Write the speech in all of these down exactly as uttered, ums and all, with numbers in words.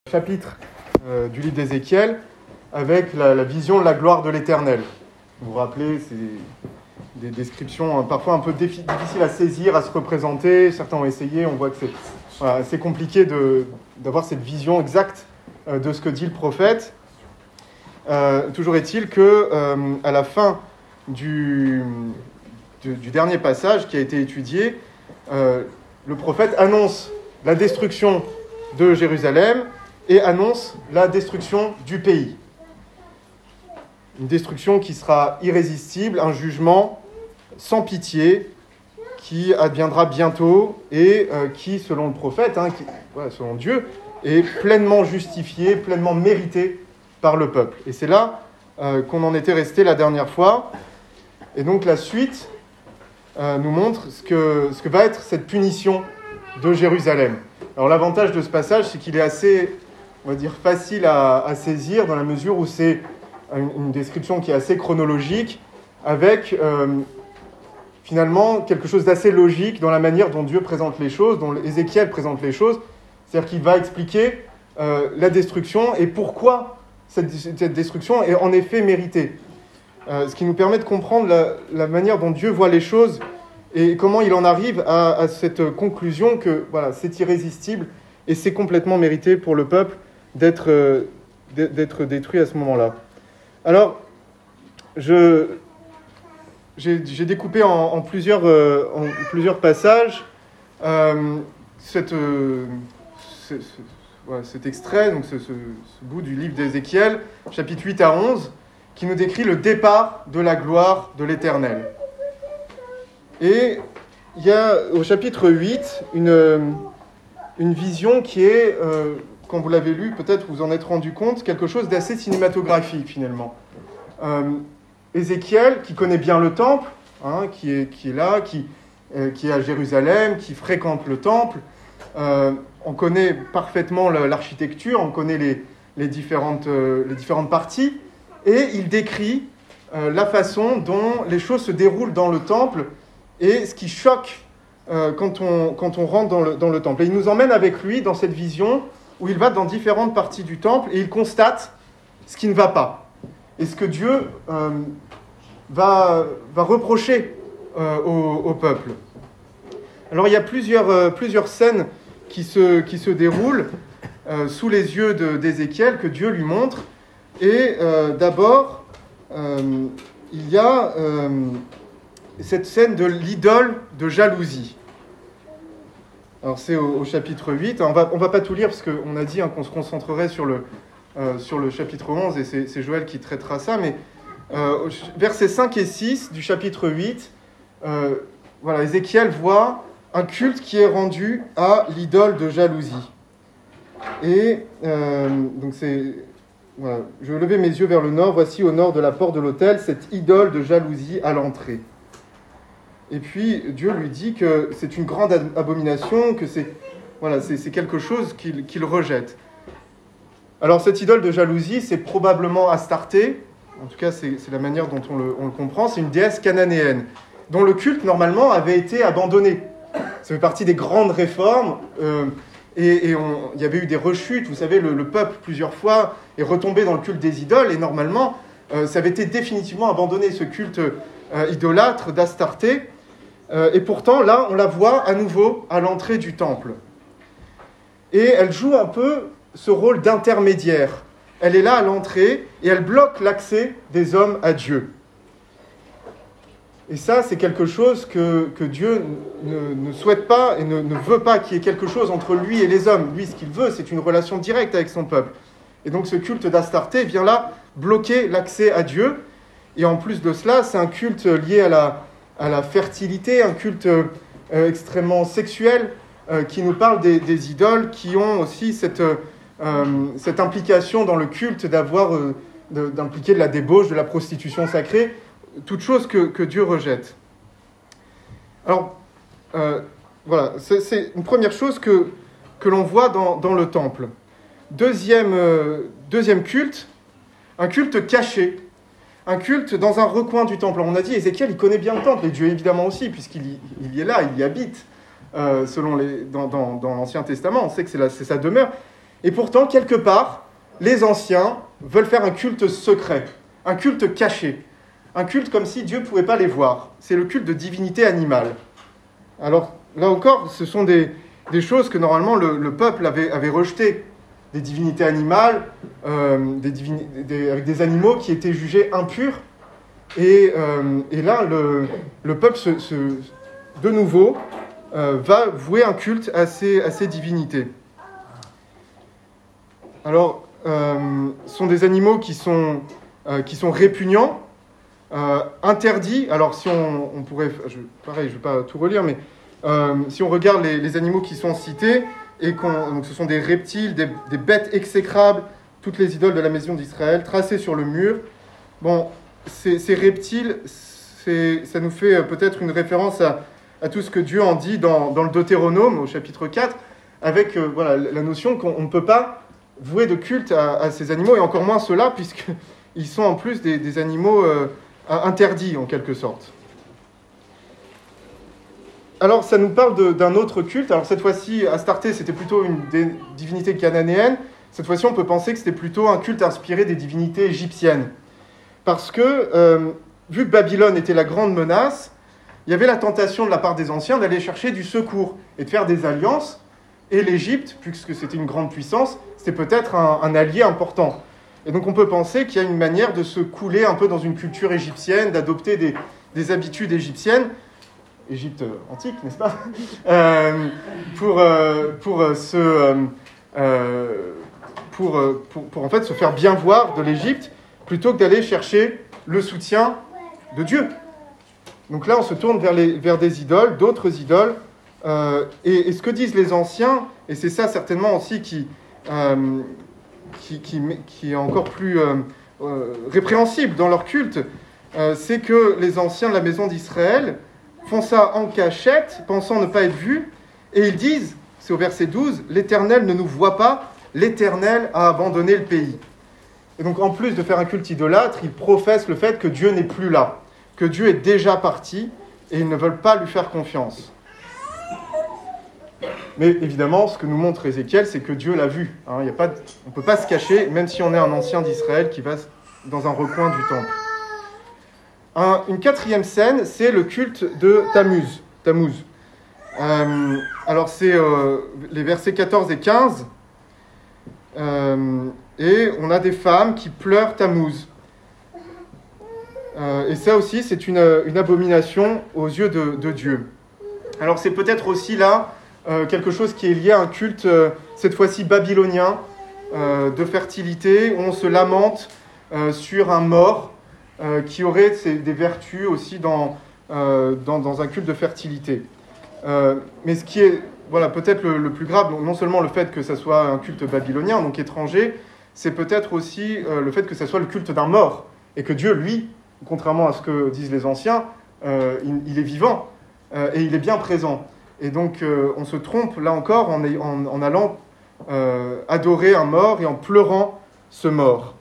chapitre euh, du livre d'Ézéchiel avec la, la vision de la gloire de l'Éternel. Vous vous rappelez, c'est des descriptions hein, parfois un peu défi- difficiles à saisir, à se représenter. Certains ont essayé, on voit que c'est voilà, assez compliqué de, d'avoir cette vision exacte euh, de ce que dit le prophète. Euh, toujours est-il que euh, à la fin du, du, du dernier passage qui a été étudié, euh, le prophète annonce la destruction de Jérusalem et annonce la destruction du pays. Une destruction qui sera irrésistible, un jugement sans pitié qui adviendra bientôt et euh, qui, selon le prophète, hein, qui, voilà, selon Dieu, est pleinement justifié, pleinement mérité par le peuple. Et c'est là euh, qu'on en était resté la dernière fois. Et donc la suite euh, nous montre ce que, ce que va être cette punition de Jérusalem. Alors l'avantage de ce passage, c'est qu'il est assez, on va dire, facile à, à saisir dans la mesure où c'est une, une description qui est assez chronologique, avec euh, finalement quelque chose d'assez logique dans la manière dont Dieu présente les choses, dont Ézéchiel présente les choses. C'est-à-dire qu'il va expliquer euh, la destruction et pourquoi cette, cette destruction est en effet méritée. Euh, ce qui nous permet de comprendre la, la manière dont Dieu voit les choses et comment il en arrive à, à cette conclusion que voilà, c'est irrésistible et c'est complètement mérité pour le peuple d'être, euh, d'être détruit à ce moment-là. Alors, je, j'ai, j'ai découpé en, en, plusieurs, euh, en plusieurs passages euh, cette, euh, ce, ce, voilà, cet extrait, donc ce, ce, ce bout du livre d'Ézéchiel, chapitre huit à onze, qui nous décrit le départ de la gloire de l'Éternel. Et il y a au chapitre huit une, une vision qui est, euh, quand vous l'avez lu, peut-être vous en êtes rendu compte, quelque chose d'assez cinématographique finalement. Euh, Ézéchiel, qui connaît bien le temple, hein, qui, est, qui est là, qui, euh, qui est à Jérusalem, qui fréquente le temple, euh, on connaît parfaitement l'architecture, on connaît les, les, différentes, euh, les différentes parties, et il décrit euh, la façon dont les choses se déroulent dans le temple, et ce qui choque euh, quand, on, quand on rentre dans le, dans le temple. Et il nous emmène avec lui dans cette vision où il va dans différentes parties du temple et il constate ce qui ne va pas. Et ce que Dieu euh, va, va reprocher euh, au, au peuple. Alors il y a plusieurs, euh, plusieurs scènes qui se, qui se déroulent euh, sous les yeux de, d'Ézéchiel que Dieu lui montre. Et euh, d'abord, euh, il y a... Euh, cette scène de l'idole de jalousie. Alors c'est au, au chapitre huit. Alors on va, on va pas tout lire parce qu'on a dit hein, qu'on se concentrerait sur le, euh, sur le chapitre onze et c'est, c'est Joël qui traitera ça. Mais euh, versets cinq et six du chapitre huit, euh, voilà, Ézéchiel voit un culte qui est rendu à l'idole de jalousie. Et euh, donc c'est... Voilà, je levais mes yeux vers le nord. Voici au nord de la porte de l'autel cette idole de jalousie à l'entrée. Et puis, Dieu lui dit que c'est une grande abomination, que c'est, voilà, c'est, c'est quelque chose qu'il, qu'il rejette. Alors, cette idole de jalousie, c'est probablement Astarté. En tout cas, c'est, c'est la manière dont on le, on le comprend. C'est une déesse cananéenne, dont le culte, normalement, avait été abandonné. Ça fait partie des grandes réformes. Euh, et et on, il y avait eu des rechutes. Vous savez, le, le peuple, plusieurs fois, est retombé dans le culte des idoles. Et normalement, euh, ça avait été définitivement abandonné, ce culte euh, idolâtre d'Astarté. Et pourtant, là, on la voit à nouveau à l'entrée du temple. Et elle joue un peu ce rôle d'intermédiaire. Elle est là à l'entrée et elle bloque l'accès des hommes à Dieu. Et ça, c'est quelque chose que, que Dieu ne, ne souhaite pas et ne, ne veut pas qu'il y ait quelque chose entre lui et les hommes. Lui, ce qu'il veut, c'est une relation directe avec son peuple. Et donc, ce culte d'Astarté vient là bloquer l'accès à Dieu. Et en plus de cela, c'est un culte lié à la... à la fertilité, un culte euh, extrêmement sexuel euh, qui nous parle des, des idoles qui ont aussi cette, euh, cette implication dans le culte d'avoir, euh, de, d'impliquer de la débauche, de la prostitution sacrée, toute chose que, que Dieu rejette. Alors, euh, voilà, c'est, c'est une première chose que, que l'on voit dans, dans le temple. Deuxième, euh, deuxième culte, un culte caché. Un culte dans un recoin du temple. On a dit, Ézéchiel, il connaît bien le temple, et Dieu évidemment aussi, puisqu'il y, il y est là, il y habite, euh, selon les, dans, dans, dans l'Ancien Testament. On sait que c'est, la, c'est sa demeure. Et pourtant, quelque part, les anciens veulent faire un culte secret, un culte caché, un culte comme si Dieu ne pouvait pas les voir. C'est le culte de divinité animale. Alors, là encore, ce sont des, des choses que normalement le, le peuple avait, avait rejetées. Des divinités animales, euh, des divini- des, avec des animaux qui étaient jugés impurs. Et, euh, et là, le, le peuple, se, se, de nouveau, euh, va vouer un culte à ces, à ces divinités. Alors, euh, ce sont des animaux qui sont, euh, qui sont répugnants, euh, interdits. Alors, si on, on pourrait... Je, pareil, je ne vais pas tout relire, mais euh, si on regarde les, les animaux qui sont cités, et qu'on, donc ce sont des reptiles, des, des bêtes exécrables, toutes les idoles de la maison d'Israël, tracées sur le mur. Bon, ces, ces reptiles, c'est, ça nous fait peut-être une référence à, à tout ce que Dieu en dit dans, dans le Deutéronome, au chapitre quatre, avec euh, voilà, la notion qu'on ne peut pas vouer de culte à, à ces animaux, et encore moins ceux-là, puisqu'ils sont en plus des, des animaux euh, interdits, en quelque sorte. Alors, ça nous parle de, d'un autre culte. Alors, cette fois-ci, Astarté, c'était plutôt une des divinités cananéennes. Cette fois-ci, on peut penser que c'était plutôt un culte inspiré des divinités égyptiennes. Parce que, euh, vu que Babylone était la grande menace, il y avait la tentation de la part des anciens d'aller chercher du secours et de faire des alliances. Et l'Égypte, puisque c'était une grande puissance, c'était peut-être un, un allié important. Et donc, on peut penser qu'il y a une manière de se couler un peu dans une culture égyptienne, d'adopter des, des habitudes égyptiennes, Égypte antique, n'est-ce pas, euh, pour, euh, pour, euh, se, euh, pour, euh, pour, pour en fait se faire bien voir de l'Égypte, plutôt que d'aller chercher le soutien de Dieu. Donc là, on se tourne vers, les, vers des idoles, d'autres idoles, euh, et, et ce que disent les anciens, et c'est ça certainement aussi qui, euh, qui, qui, qui est encore plus euh, euh, répréhensible dans leur culte, euh, c'est que les anciens de la maison d'Israël font ça en cachette, pensant ne pas être vus, et ils disent, c'est au verset douze, « L'Éternel ne nous voit pas, l'Éternel a abandonné le pays. » Et donc en plus de faire un culte idolâtre, ils professent le fait que Dieu n'est plus là, que Dieu est déjà parti, et ils ne veulent pas lui faire confiance. Mais évidemment, ce que nous montre Ézéchiel, c'est que Dieu l'a vu. Hein, il y a pas de, on ne peut pas se cacher, même si on est un ancien d'Israël qui va dans un recoin du temple. Un, une quatrième scène, c'est le culte de Tammuz. Tammuz. Euh, alors, c'est euh, les versets quatorze et quinze. Euh, et on a des femmes qui pleurent Tammuz. Euh, et ça aussi, c'est une, une abomination aux yeux de, de Dieu. Alors, c'est peut-être aussi là euh, quelque chose qui est lié à un culte, euh, cette fois-ci babylonien, euh, de fertilité, où on se lamente euh, sur un mort, Euh, qui aurait des vertus aussi dans, euh, dans, dans un culte de fertilité. Euh, mais ce qui est voilà, peut-être le, le plus grave, non seulement le fait que ça soit un culte babylonien, donc étranger, c'est peut-être aussi euh, le fait que ça soit le culte d'un mort, et que Dieu, lui, contrairement à ce que disent les anciens, euh, il, il est vivant, euh, et il est bien présent. Et donc euh, on se trompe, là encore, en, en, en allant euh, adorer un mort et en pleurant ce mort.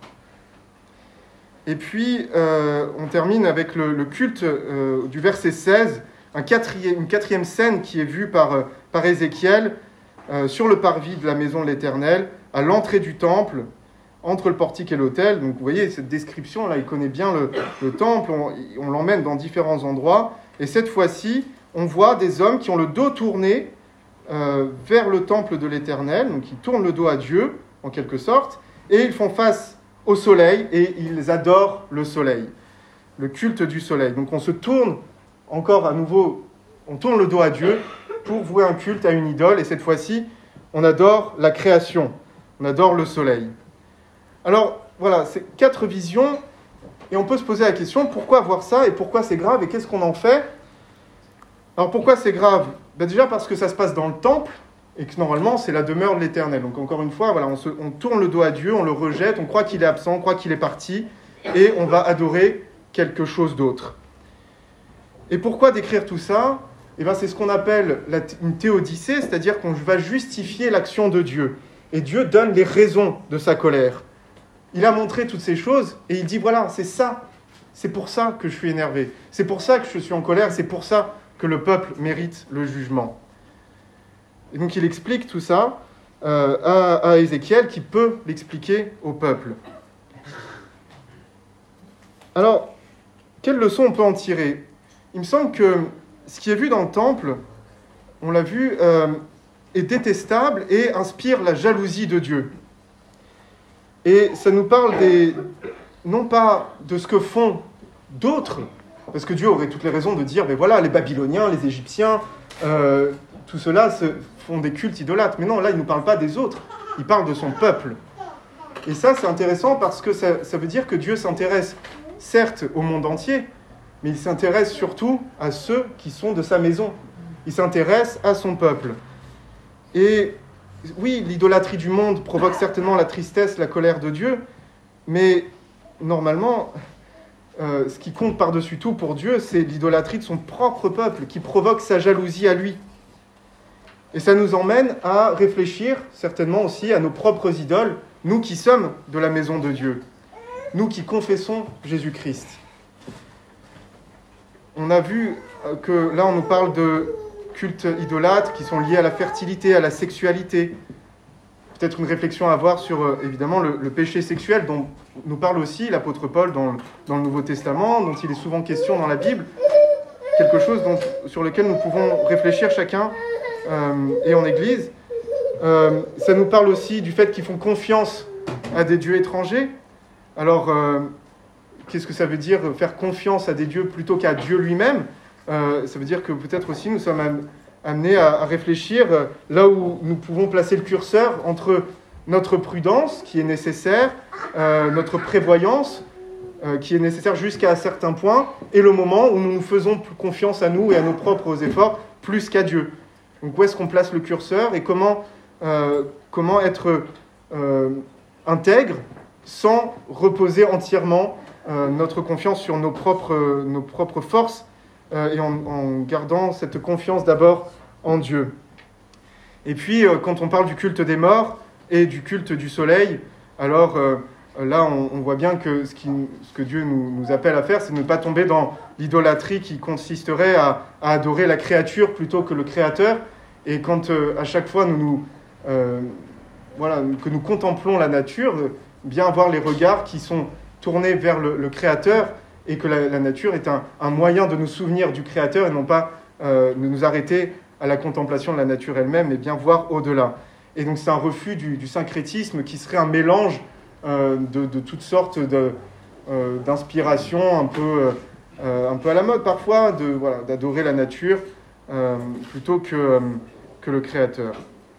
Et puis, euh, on termine avec le, le culte euh, du verset seize, un quatrième, une quatrième scène qui est vue par, par Ézéchiel euh, sur le parvis de la maison de l'Éternel, à l'entrée du temple, entre le portique et l'autel. Donc, vous voyez, cette description-là, il connaît bien le, le temple, on, on l'emmène dans différents endroits. Et cette fois-ci, on voit des hommes qui ont le dos tourné euh, vers le temple de l'Éternel, donc ils tournent le dos à Dieu, en quelque sorte, et ils font face au soleil, et ils adorent le soleil, le culte du soleil. Donc on se tourne encore à nouveau, on tourne le dos à Dieu pour vouer un culte à une idole, et cette fois-ci, on adore la création, on adore le soleil. Alors voilà, c'est quatre visions, et on peut se poser la question, pourquoi voir ça, et pourquoi c'est grave, et qu'est-ce qu'on en fait ? Alors pourquoi c'est grave ? Ben déjà parce que ça se passe dans le temple, et que normalement, c'est la demeure de l'Éternel. Donc encore une fois, voilà, on, se, on tourne le dos à Dieu, on le rejette, on croit qu'il est absent, on croit qu'il est parti, et on va adorer quelque chose d'autre. Et pourquoi décrire tout ça ? Eh bien, c'est ce qu'on appelle la, une théodicée, c'est-à-dire qu'on va justifier l'action de Dieu. Et Dieu donne les raisons de sa colère. Il a montré toutes ces choses, et il dit, voilà, c'est ça, c'est pour ça que je suis énervé, c'est pour ça que je suis en colère, c'est pour ça que le peuple mérite le jugement. Et donc il explique tout ça, euh, à, à Ézéchiel qui peut l'expliquer au peuple. Alors, quelle leçon on peut en tirer ? Il me semble que ce qui est vu dans le temple, on l'a vu, euh, est détestable et inspire la jalousie de Dieu. Et ça nous parle des, non pas de ce que font d'autres, parce que Dieu aurait toutes les raisons de dire, mais voilà, les Babyloniens, les Égyptiens, euh, tout cela se font des cultes idolâtres. Mais non, là, il ne nous parle pas des autres, il parle de son peuple. Et ça, c'est intéressant parce que ça, ça veut dire que Dieu s'intéresse, certes, au monde entier, mais il s'intéresse surtout à ceux qui sont de sa maison. Il s'intéresse à son peuple. Et oui, l'idolâtrie du monde provoque certainement la tristesse, la colère de Dieu, mais normalement, euh, ce qui compte par-dessus tout pour Dieu, c'est l'idolâtrie de son propre peuple, qui provoque sa jalousie à lui. Et ça nous emmène à réfléchir certainement aussi à nos propres idoles, nous qui sommes de la maison de Dieu, nous qui confessons Jésus-Christ. On a vu que là, on nous parle de cultes idolâtres qui sont liés à la fertilité, à la sexualité. Peut-être une réflexion à avoir sur, euh, évidemment, le, le péché sexuel dont nous parle aussi l'apôtre Paul dans, dans le Nouveau Testament, dont il est souvent question dans la Bible. Quelque chose dont, sur lequel nous pouvons réfléchir chacun euh, et en Église. Euh, ça nous parle aussi du fait qu'ils font confiance à des dieux étrangers. Alors, euh, qu'est-ce que ça veut dire, faire confiance à des dieux plutôt qu'à Dieu lui-même ? Euh, ça veut dire que peut-être aussi nous sommes am- amenés à, à réfléchir euh, là où nous pouvons placer le curseur entre notre prudence, qui est nécessaire, euh, notre prévoyance, euh, qui est nécessaire jusqu'à un certain point, et le moment où nous nous faisons confiance à nous et à nos propres efforts plus qu'à Dieu. Donc où est-ce qu'on place le curseur et comment, euh, comment être euh, intègre sans reposer entièrement euh, notre confiance sur nos propres, nos propres forces euh, et en, en gardant cette confiance d'abord en Dieu. Et puis, euh, quand on parle du culte des morts et du culte du soleil, alors euh, là, on, on voit bien que ce, qui, ce que Dieu nous, nous appelle à faire, c'est de ne pas tomber dans l'idolâtrie qui consisterait à, à adorer la créature plutôt que le Créateur. Et quand euh, à chaque fois nous, nous, euh, voilà, que nous contemplons la nature, euh, bien avoir les regards qui sont tournés vers le, le Créateur et que la, la nature est un, un moyen de nous souvenir du Créateur et non pas euh, de nous arrêter à la contemplation de la nature elle-même, mais bien voir au-delà. Et donc c'est un refus du, du syncrétisme qui serait un mélange euh, de, de toutes sortes de, euh, d'inspirations un peu, euh, un peu à la mode parfois, de, voilà, d'adorer la nature euh, plutôt que, euh, que le Créateur.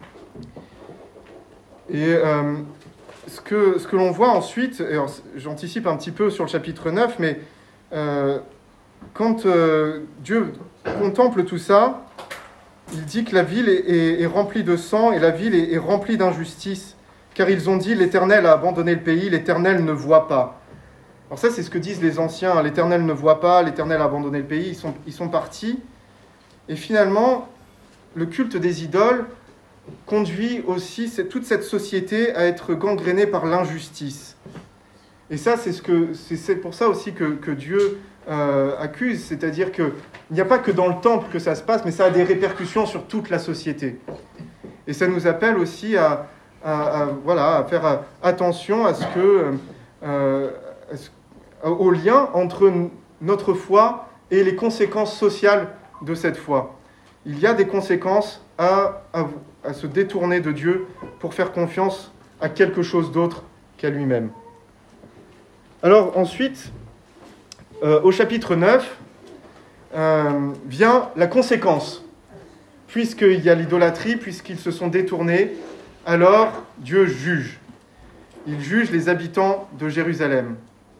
Et euh, ce, que, ce que l'on voit ensuite, et alors, j'anticipe un petit peu sur le chapitre neuf, mais euh, quand euh, Dieu contemple tout ça, il dit que la ville est, est, est remplie de sang et la ville est, est remplie d'injustice, car ils ont dit « l'Éternel a abandonné le pays, l'Éternel ne voit pas ». Alors ça, c'est ce que disent les anciens, « l'Éternel ne voit pas, l'Éternel a abandonné le pays », ils sont, ils sont partis. Et finalement, le culte des idoles conduit aussi cette, toute cette société à être gangrénée par l'injustice. Et ça, c'est, ce que, c'est, c'est pour ça aussi que, que Dieu euh, accuse, c'est-à-dire qu'il n'y a pas que dans le temple que ça se passe, mais ça a des répercussions sur toute la société. Et ça nous appelle aussi à, à, à, voilà, à faire attention à ce que, euh, à ce, au lien entre notre foi et les conséquences sociales de cette foi. Il y a des conséquences à, à, à se détourner de Dieu pour faire confiance à quelque chose d'autre qu'à lui-même. Alors ensuite, euh, au chapitre neuf, euh, vient la conséquence. Puisqu'il y a l'idolâtrie, puisqu'ils se sont détournés, alors Dieu juge. Il juge les habitants de Jérusalem.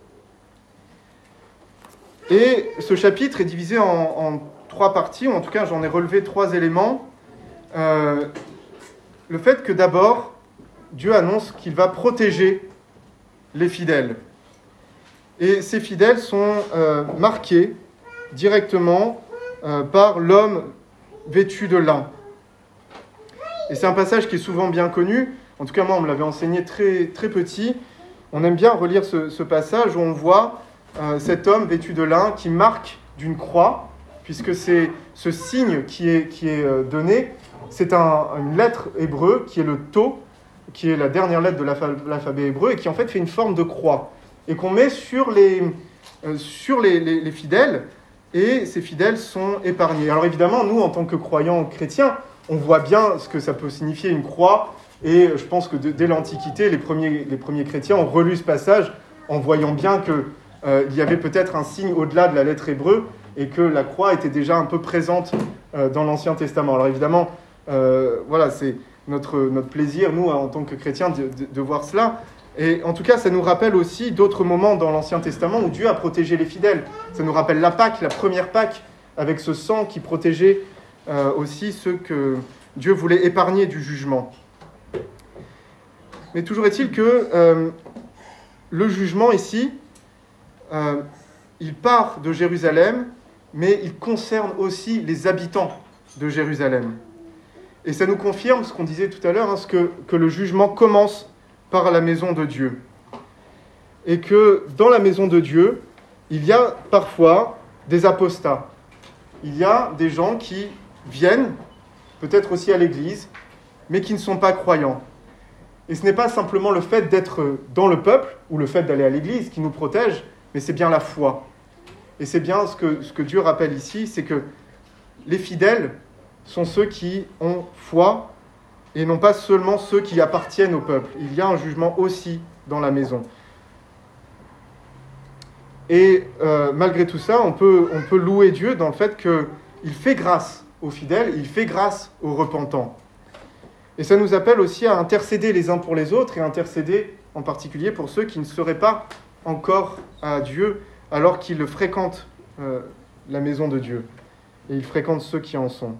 Et ce chapitre est divisé en, en trois parties, ou en tout cas j'en ai relevé trois éléments. Euh, le fait que d'abord, Dieu annonce qu'il va protéger les fidèles. Et ces fidèles sont euh, marqués directement euh, par l'homme vêtu de lin. Et c'est un passage qui est souvent bien connu. En tout cas, moi, on me l'avait enseigné très, très petit. On aime bien relire ce, ce passage où on voit euh, cet homme vêtu de lin qui marque d'une croix, puisque c'est ce signe qui est, qui est donné c'est un, une lettre hébreu qui est le Tau, qui est la dernière lettre de l'alphabet hébreu, et qui en fait fait une forme de croix, et qu'on met sur les, euh, sur les, les, les fidèles, et ces fidèles sont épargnés. Alors évidemment, nous, en tant que croyants chrétiens, on voit bien ce que ça peut signifier une croix, et je pense que de, dès l'Antiquité, les premiers, les premiers chrétiens ont relu ce passage en voyant bien qu'il euh, y avait peut-être un signe au-delà de la lettre hébreu, et que la croix était déjà un peu présente euh, dans l'Ancien Testament. Alors évidemment, euh, voilà, c'est notre, notre plaisir, nous, en tant que chrétiens, de, de, de voir cela. Et en tout cas, ça nous rappelle aussi d'autres moments dans l'Ancien Testament où Dieu a protégé les fidèles. Ça nous rappelle la Pâque, la première Pâque, avec ce sang qui protégeait euh, aussi ceux que Dieu voulait épargner du jugement. Mais toujours est-il que euh, le jugement ici, euh, il part de Jérusalem, mais il concerne aussi les habitants de Jérusalem. Et ça nous confirme ce qu'on disait tout à l'heure, hein, ce que, que le jugement commence par la maison de Dieu. Et que dans la maison de Dieu, il y a parfois des apostats. Il y a des gens qui viennent, peut-être aussi à l'église, mais qui ne sont pas croyants. Et ce n'est pas simplement le fait d'être dans le peuple, ou le fait d'aller à l'église qui nous protège, mais c'est bien la foi. Et c'est bien ce que, ce que Dieu rappelle ici, c'est que les fidèles sont ceux qui ont foi, et non pas seulement ceux qui appartiennent au peuple. Il y a un jugement aussi dans la maison. Et euh, malgré tout ça, on peut, on peut louer Dieu dans le fait qu'il fait grâce aux fidèles, il fait grâce aux repentants. Et ça nous appelle aussi à intercéder les uns pour les autres, et intercéder en particulier pour ceux qui ne seraient pas encore à Dieu, alors qu'ils fréquentent euh, la maison de Dieu. Et ils fréquentent ceux qui en sont.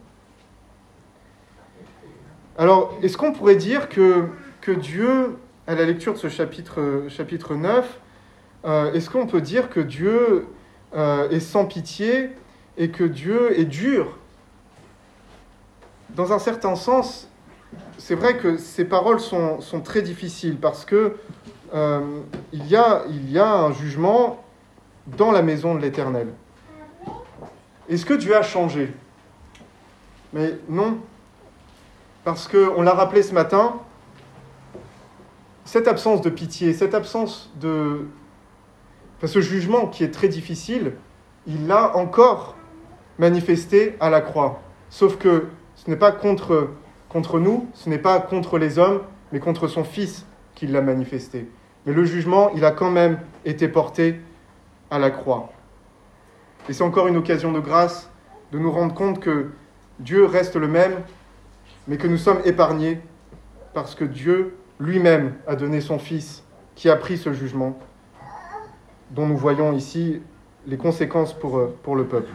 Alors, est-ce qu'on pourrait dire que, que Dieu, à la lecture de ce chapitre, chapitre neuf, euh, est-ce qu'on peut dire que Dieu euh, est sans pitié et que Dieu est dur ? Dans un certain sens, c'est vrai que ces paroles sont, sont très difficiles parce que euh, il y a, il y a un jugement dans la maison de l'Éternel. Est-ce que Dieu a changé ? Mais non. Parce qu'on l'a rappelé ce matin, cette absence de pitié, cette absence de... Enfin, ce jugement qui est très difficile, il l'a encore manifesté à la croix. Sauf que ce n'est pas contre, contre nous, ce n'est pas contre les hommes, mais contre son Fils qu'il l'a manifesté. Mais le jugement, il a quand même été porté à la croix. Et c'est encore une occasion de grâce de nous rendre compte que Dieu reste le même, mais que nous sommes épargnés parce que Dieu lui-même a donné son Fils qui a pris ce jugement dont nous voyons ici les conséquences pour, pour le peuple.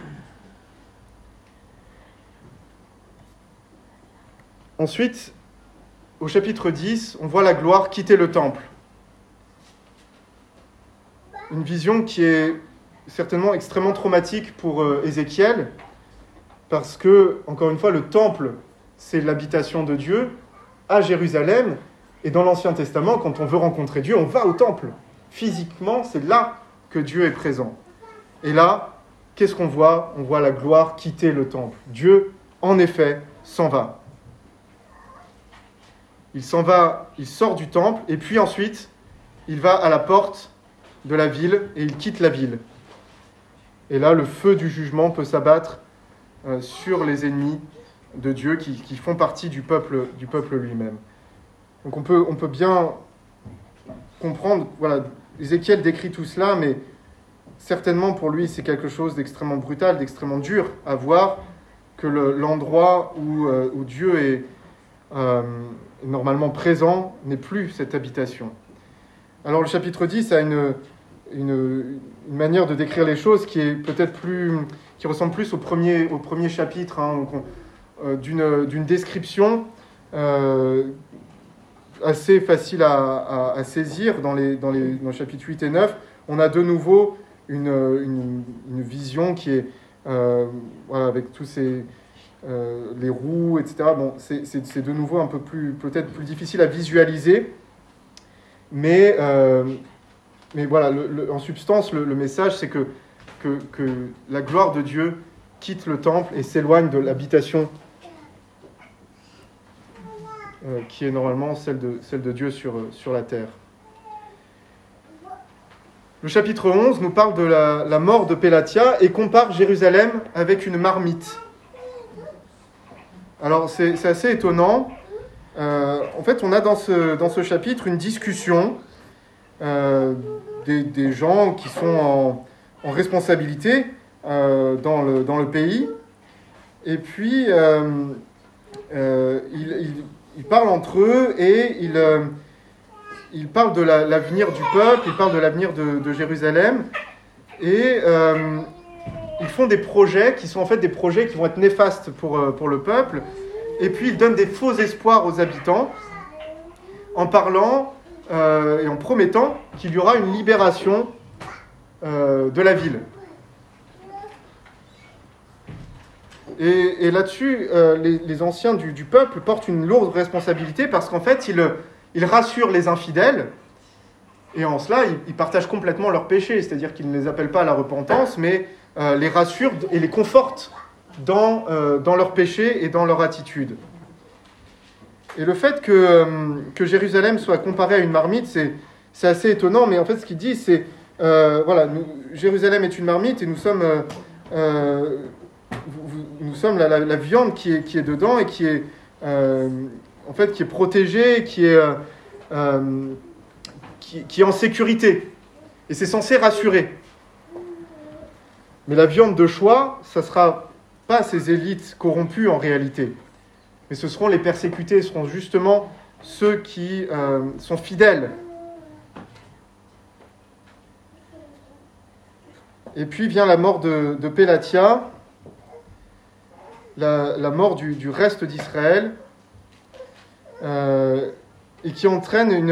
Ensuite, au chapitre dix, on voit la gloire quitter le temple. Une vision qui est certainement extrêmement traumatique pour Ézéchiel, parce que, encore une fois, le temple, c'est l'habitation de Dieu à Jérusalem. Et dans l'Ancien Testament, quand on veut rencontrer Dieu, on va au temple. Physiquement, c'est là que Dieu est présent. Et là, qu'est-ce qu'on voit ? On voit la gloire quitter le temple. Dieu, en effet, s'en va. Il s'en va, il sort du temple, et puis ensuite, il va à la porte de la ville, et il quitte la ville. Et là, le feu du jugement peut s'abattre euh, sur les ennemis de Dieu qui, qui font partie du peuple, du peuple lui-même. Donc on peut, on peut bien comprendre, voilà, Ézéchiel décrit tout cela, mais certainement pour lui c'est quelque chose d'extrêmement brutal, d'extrêmement dur à voir, que le, l'endroit où, euh, où Dieu est euh, normalement présent n'est plus cette habitation. Alors le chapitre dix a une, une, une manière de décrire les choses qui est peut-être plus, qui ressemble plus au premier, au premier chapitre, hein, donc on, euh, d'une, d'une description euh, assez facile à, à, à saisir dans les, dans les dans le chapitre huit et neuf. On a de nouveau une, une, une vision qui est euh, voilà, avec tous ces euh, les roues, et cetera. Bon, c'est, c'est, c'est de nouveau un peu plus peut-être plus difficile à visualiser, mais euh, mais voilà, le, le, en substance, le, le message c'est que, que que la gloire de Dieu quitte le temple et s'éloigne de l'habitation euh, qui est normalement celle de, celle de Dieu sur, sur la terre. Le chapitre onze nous parle de la, la mort de Pélatia et compare Jérusalem avec une marmite. Alors c'est, c'est assez étonnant. Euh, en fait, on a dans ce, dans ce chapitre une discussion euh, des, des gens qui sont en, en responsabilité euh, dans, le, dans le pays. Et puis, euh, euh, ils, ils, ils parlent entre eux et ils, euh, ils parlent de la, l'avenir du peuple, ils parlent de l'avenir de, de Jérusalem. Et euh, ils font des projets qui sont en fait des projets qui vont être néfastes pour, pour le peuple. Et puis ils donnent des faux espoirs aux habitants en parlant euh, et en promettant qu'il y aura une libération euh, de la ville. Et, et là-dessus, euh, les, les anciens du, du peuple portent une lourde responsabilité parce qu'en fait, ils, ils rassurent les infidèles et en cela, ils, ils partagent complètement leurs péchés. C'est-à-dire qu'ils ne les appellent pas à la repentance, mais euh, les rassurent et les confortent dans, euh, dans leurs péchés et dans leur attitude. Et le fait que, euh, que Jérusalem soit comparée à une marmite, c'est, c'est assez étonnant, mais en fait, ce qu'il dit, c'est, euh, voilà, nous, Jérusalem est une marmite et nous sommes... Euh, euh, Nous sommes la, la, la viande qui est, qui est dedans et qui est, euh, en fait, qui est protégée, qui est, euh, qui, qui est en sécurité. Et c'est censé rassurer. Mais la viande de choix, ça ne sera pas ces élites corrompues en réalité. Mais ce seront les persécutés, ce seront justement ceux qui euh, sont fidèles. Et puis vient la mort de, de Pélatia. La, la mort du, du reste d'Israël, euh, et qui entraîne une,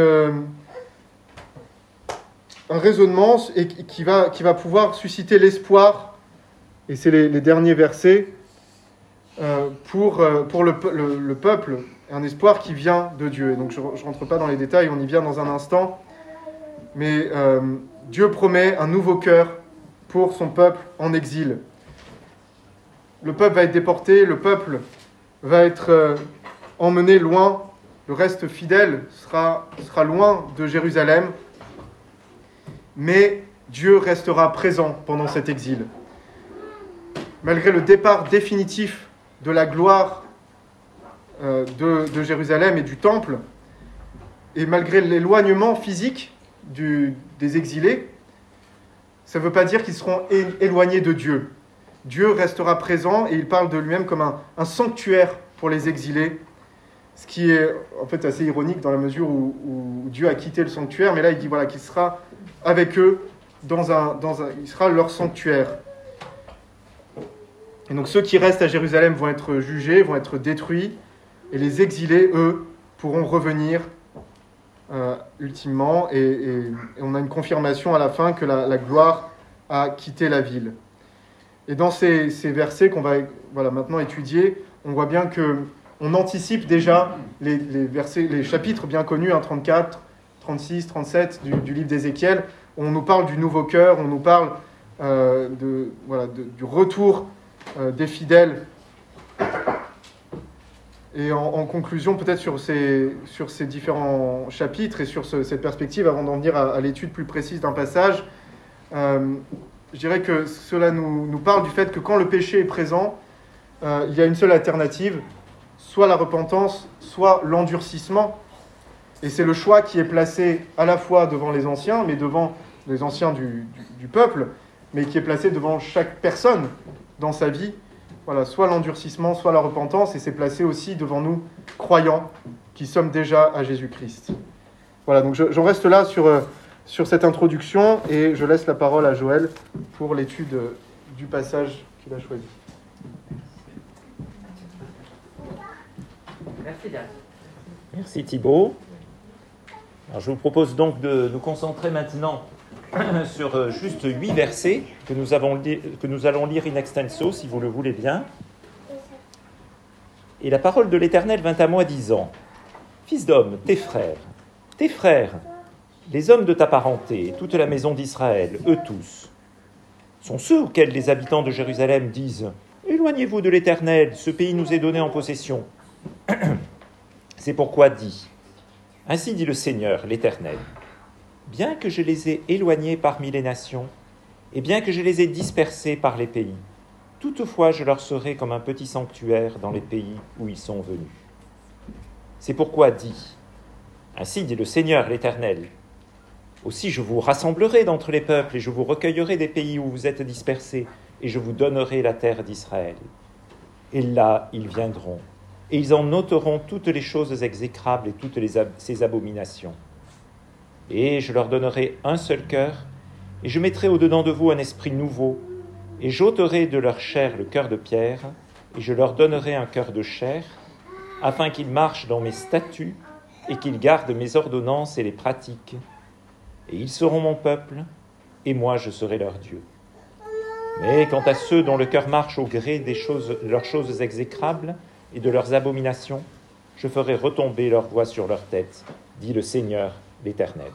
un raisonnement et qui va, qui va pouvoir susciter l'espoir, et c'est les, les derniers versets, euh, pour, pour le, le, le peuple, un espoir qui vient de Dieu. Et donc je ne rentre pas dans les détails, on y vient dans un instant, mais euh, Dieu promet un nouveau cœur pour son peuple en exil. Le peuple va être déporté, le peuple va être euh, emmené loin, le reste fidèle sera, sera loin de Jérusalem, mais Dieu restera présent pendant cet exil. Malgré le départ définitif de la gloire euh, de, de Jérusalem et du temple, et malgré l'éloignement physique du, des exilés, ça ne veut pas dire qu'ils seront é- éloignés de Dieu. Dieu restera présent et il parle de lui-même comme un, un sanctuaire pour les exilés, ce qui est en fait assez ironique dans la mesure où, où Dieu a quitté le sanctuaire, mais là il dit voilà, qu'il sera avec eux, dans un, dans un, il sera leur sanctuaire. Et donc ceux qui restent à Jérusalem vont être jugés, vont être détruits, et les exilés, eux, pourront revenir euh, ultimement, et, et, et on a une confirmation à la fin que la, la gloire a quitté la ville. Et dans ces, ces versets qu'on va voilà, maintenant étudier, on voit bien qu'on anticipe déjà les, les, versets, les chapitres bien connus, hein, trente-quatre, trente-six, trente-sept du, du livre d'Ézéchiel. On nous parle du nouveau cœur, on nous parle euh, de, voilà, de, du retour euh, des fidèles. Et en, en conclusion, peut-être sur ces, sur ces différents chapitres et sur ce, cette perspective, avant d'en venir à, à l'étude plus précise d'un passage, euh, je dirais que cela nous, nous parle du fait que quand le péché est présent, euh, il y a une seule alternative, soit la repentance, soit l'endurcissement. Et c'est le choix qui est placé à la fois devant les anciens, mais devant les anciens du, du, du peuple, mais qui est placé devant chaque personne dans sa vie. Voilà, soit l'endurcissement, soit la repentance, et c'est placé aussi devant nous, croyants, qui sommes déjà à Jésus-Christ. Voilà, donc je, j'en reste là sur... Euh, sur cette introduction, et je laisse la parole à Joël pour l'étude du passage qu'il a choisi. Merci Dan. Merci Thibaut. Alors, je vous propose donc de nous concentrer maintenant sur juste huit versets que nous, avons li- que nous allons lire in extenso, si vous le voulez bien. Et la parole de l'Éternel vint à moi disant : Fils d'homme, tes frères, tes frères, les hommes de ta parenté, toute la maison d'Israël, eux tous, sont ceux auxquels les habitants de Jérusalem disent : Éloignez-vous de l'Éternel, ce pays nous est donné en possession. C'est pourquoi dit, ainsi dit le Seigneur, l'Éternel, bien que je les ai éloignés parmi les nations, et bien que je les ai dispersés par les pays, toutefois je leur serai comme un petit sanctuaire dans les pays où ils sont venus. C'est pourquoi dit, ainsi dit le Seigneur, l'Éternel, aussi je vous rassemblerai d'entre les peuples, et je vous recueillerai des pays où vous êtes dispersés, et je vous donnerai la terre d'Israël. Et là, ils viendront, et ils en noteront toutes les choses exécrables et toutes les ab- ces abominations. Et je leur donnerai un seul cœur, et je mettrai au-dedans de vous un esprit nouveau, et j'ôterai de leur chair le cœur de pierre, et je leur donnerai un cœur de chair, afin qu'ils marchent dans mes statuts, et qu'ils gardent mes ordonnances et les pratiquent. Et ils seront mon peuple, et moi je serai leur Dieu. Mais quant à ceux dont le cœur marche au gré des choses, de leurs choses exécrables et de leurs abominations, je ferai retomber leur voix sur leur tête, dit le Seigneur, l'Éternel.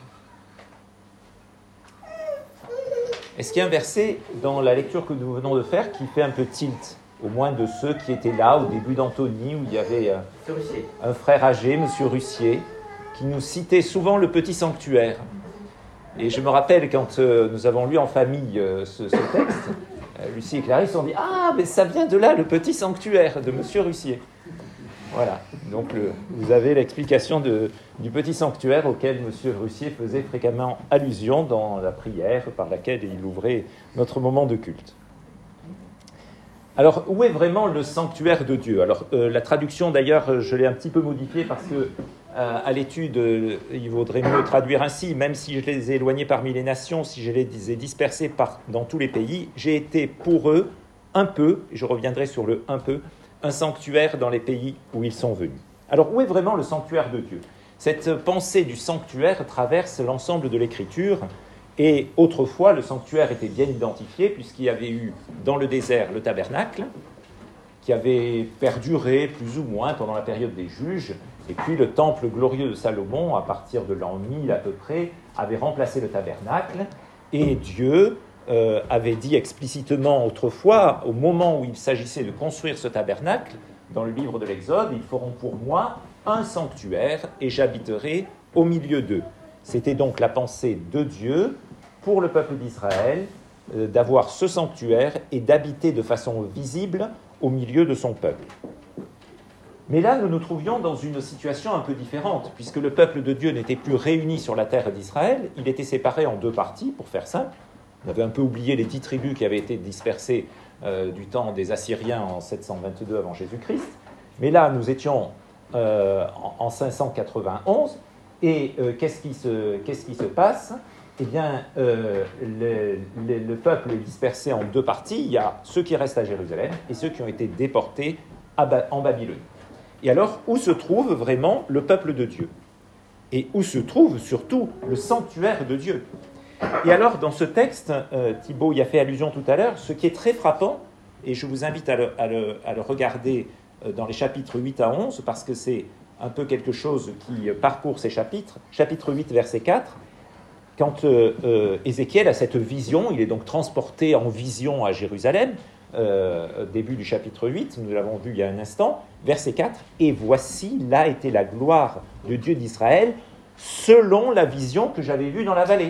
Est-ce qu'il y a un verset dans la lecture que nous venons de faire qui fait un peu tilt, au moins de ceux qui étaient là au début d'Anthonie, où il y avait un, un frère âgé, M. Russier, qui nous citait souvent le petit sanctuaire. Et je me rappelle quand euh, nous avons lu en famille euh, ce, ce texte, euh, Lucie et Clarisse ont dit « Ah, mais ça vient de là, le petit sanctuaire de M. Russier ». Voilà, donc le, vous avez l'explication de, du petit sanctuaire auquel M. Russier faisait fréquemment allusion dans la prière par laquelle il ouvrait notre moment de culte. Alors, où est vraiment le sanctuaire de Dieu ? Alors, euh, la traduction, d'ailleurs, je l'ai un petit peu modifiée parce que, euh, à l'étude, euh, il vaudrait mieux traduire ainsi, même si je les ai éloignés parmi les nations, si je les ai dispersés par, dans tous les pays, j'ai été pour eux un peu, et je reviendrai sur le un peu, un sanctuaire dans les pays où ils sont venus. Alors, où est vraiment le sanctuaire de Dieu ? Cette pensée du sanctuaire traverse l'ensemble de l'Écriture. Et autrefois, le sanctuaire était bien identifié, puisqu'il y avait eu dans le désert le tabernacle, qui avait perduré plus ou moins pendant la période des juges, et puis le temple glorieux de Salomon, à partir de l'an mille à peu près, avait remplacé le tabernacle, et Dieu euh, avait dit explicitement autrefois, au moment où il s'agissait de construire ce tabernacle, dans le livre de l'Exode, « Ils feront pour moi un sanctuaire, et j'habiterai au milieu d'eux ». C'était donc la pensée de Dieu pour le peuple d'Israël, euh, d'avoir ce sanctuaire et d'habiter de façon visible au milieu de son peuple. Mais là, nous nous trouvions dans une situation un peu différente, puisque le peuple de Dieu n'était plus réuni sur la terre d'Israël, il était séparé en deux parties, pour faire simple. On avait un peu oublié les dix tribus qui avaient été dispersées euh, du temps des Assyriens en sept cent vingt-deux avant Jésus-Christ. Mais là, nous étions euh, en, en cinq cent quatre-vingt-onze, et euh, qu'est-ce, qui se, qu'est-ce qui se passe ? Eh bien, euh, le, le, le peuple est dispersé en deux parties. Il y a ceux qui restent à Jérusalem et ceux qui ont été déportés à ba- en Babylonie. Et alors, où se trouve vraiment le peuple de Dieu ? Et où se trouve surtout le sanctuaire de Dieu ? Et alors, dans ce texte, euh, Thibaut y a fait allusion tout à l'heure, ce qui est très frappant, et je vous invite à le, à le, à le regarder euh, dans les chapitres huit à onze, parce que c'est un peu quelque chose qui parcourt ces chapitres. Chapitre huit, verset quatre, quand euh, euh, Ézéchiel a cette vision, il est donc transporté en vision à Jérusalem, euh, début du chapitre huit, nous l'avons vu il y a un instant, verset quatre, « Et voici, là était la gloire de Dieu d'Israël, selon la vision que j'avais vue dans la vallée. »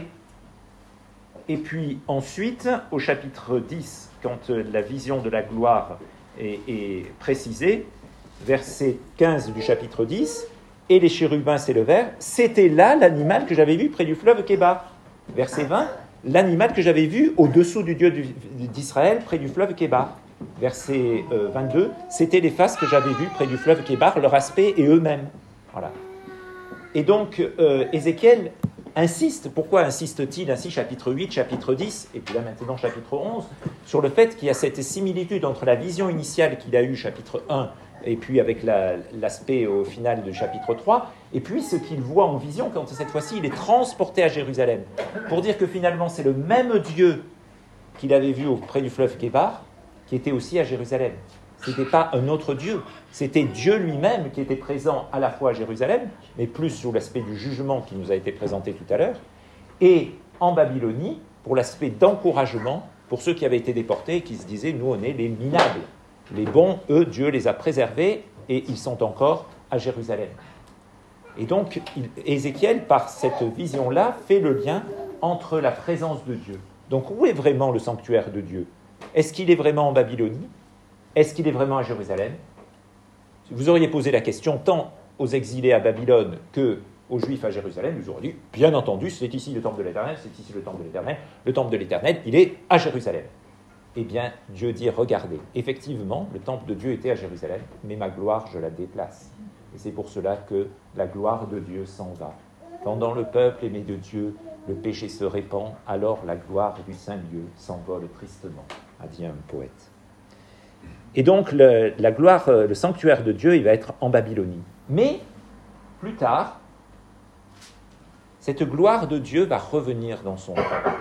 Et puis ensuite, au chapitre dix, quand euh, la vision de la gloire est, est précisée, verset quinze du chapitre dix, « Et les chérubins s'élevèrent, c'était là l'animal que j'avais vu près du fleuve Kébar. » Verset vingt, « L'animal que j'avais vu au-dessous du Dieu d'Israël près du fleuve Kébar. » Verset euh, vingt-deux, « C'était les faces que j'avais vues près du fleuve Kébar, leur aspect et eux-mêmes. » Voilà. Et donc, euh, Ézéchiel insiste, pourquoi insiste-t-il ainsi, chapitre huit, chapitre dix, et puis là maintenant chapitre onze, sur le fait qu'il y a cette similitude entre la vision initiale qu'il a eue, chapitre un, et puis avec la, l'aspect au final du chapitre trois, et puis ce qu'il voit en vision quand cette fois-ci il est transporté à Jérusalem, pour dire que finalement c'est le même Dieu qu'il avait vu auprès du fleuve Kébar, qui était aussi à Jérusalem. Ce n'était pas un autre Dieu, c'était Dieu lui-même qui était présent à la fois à Jérusalem, mais plus sous l'aspect du jugement qui nous a été présenté tout à l'heure, et en Babylonie, pour l'aspect d'encouragement pour ceux qui avaient été déportés et qui se disaient « nous on est les minables ». Les bons, eux, Dieu les a préservés et ils sont encore à Jérusalem. Et donc, il, Ézéchiel, par cette vision-là, fait le lien entre la présence de Dieu. Donc, où est vraiment le sanctuaire de Dieu? Est-ce qu'il est vraiment en Babylonie? Est-ce qu'il est vraiment à Jérusalem? Vous auriez posé la question tant aux exilés à Babylone qu'aux Juifs à Jérusalem, ils auraient dit, bien entendu, c'est ici le temple de l'Éternel, c'est ici le temple de l'Éternel, le temple de l'Éternel, il est à Jérusalem. Eh bien, Dieu dit, regardez, effectivement, le temple de Dieu était à Jérusalem, mais ma gloire, je la déplace. Et c'est pour cela que la gloire de Dieu s'en va. Quand dans le peuple aimé de Dieu, le péché se répand, alors la gloire du Saint-Lieu s'envole tristement, a dit un poète. Et donc, le, la gloire, le sanctuaire de Dieu, il va être en Babylonie. Mais, plus tard, cette gloire de Dieu va revenir dans son temple.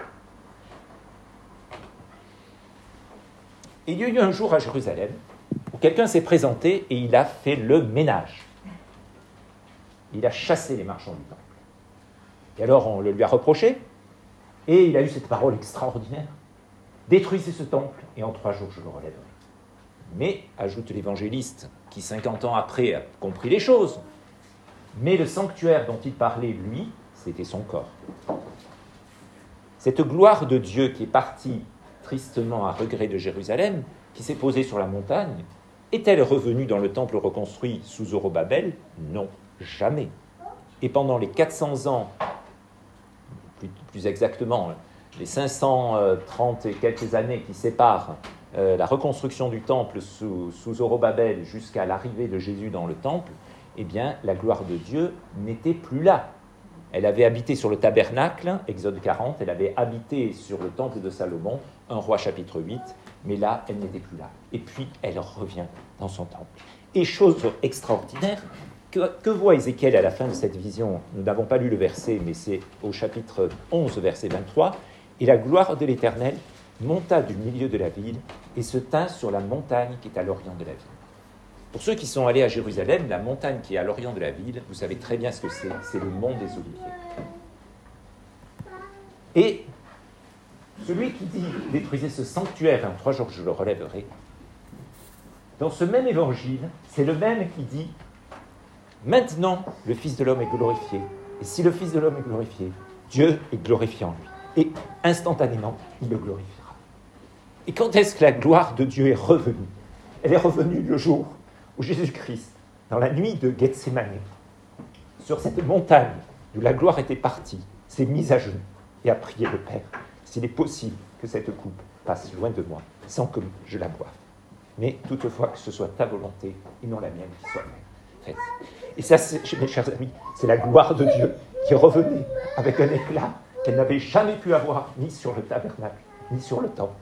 Il y a eu un jour à Jérusalem où quelqu'un s'est présenté et il a fait le ménage. Il a chassé les marchands du temple. Et alors on le lui a reproché et il a eu cette parole extraordinaire. Détruisez ce temple et en trois jours je le relèverai. Mais, ajoute l'évangéliste, qui cinquante ans après a compris les choses, mais le sanctuaire dont il parlait, lui, c'était son corps. Cette gloire de Dieu qui est partie tristement à regret de Jérusalem, qui s'est posée sur la montagne, est-elle revenue dans le temple reconstruit sous Zorobabel? Non, jamais. Et pendant les quatre cents ans, plus, plus exactement, les cinq cent trente et quelques années qui séparent euh, la reconstruction du temple sous, sous Zorobabel jusqu'à l'arrivée de Jésus dans le temple, eh bien, la gloire de Dieu n'était plus là. Elle avait habité sur le tabernacle, Exode quarante, elle avait habité sur le temple de Salomon, un roi chapitre huit, mais là, elle n'était plus là. Et puis, elle revient dans son temple. Et chose extraordinaire, que, que voit Ézéchiel à la fin de cette vision? Nous n'avons pas lu le verset, mais c'est au chapitre onze, verset vingt-trois. « Et la gloire de l'Éternel monta du milieu de la ville et se tint sur la montagne qui est à l'orient de la ville. » Pour ceux qui sont allés à Jérusalem, la montagne qui est à l'orient de la ville, vous savez très bien ce que c'est, c'est le mont des Oliviers. Et celui qui dit « détruisez ce sanctuaire, en trois jours je le relèverai », dans ce même évangile, c'est le même qui dit « maintenant le Fils de l'homme est glorifié, et si le Fils de l'homme est glorifié, Dieu est glorifié en lui, et instantanément il le glorifiera. » Et quand est-ce que la gloire de Dieu est revenue? Elle est revenue le jour où Jésus-Christ, dans la nuit de Gethsémane, sur cette montagne d'où la gloire était partie, s'est mis à genoux et a prié le Père, s'il est possible que cette coupe passe loin de moi, sans que je la boive. Mais toutefois que ce soit ta volonté et non la mienne qui soit faite. Et ça, mes chers amis, c'est la gloire de Dieu qui revenait avec un éclat qu'elle n'avait jamais pu avoir, ni sur le tabernacle, ni sur le temple.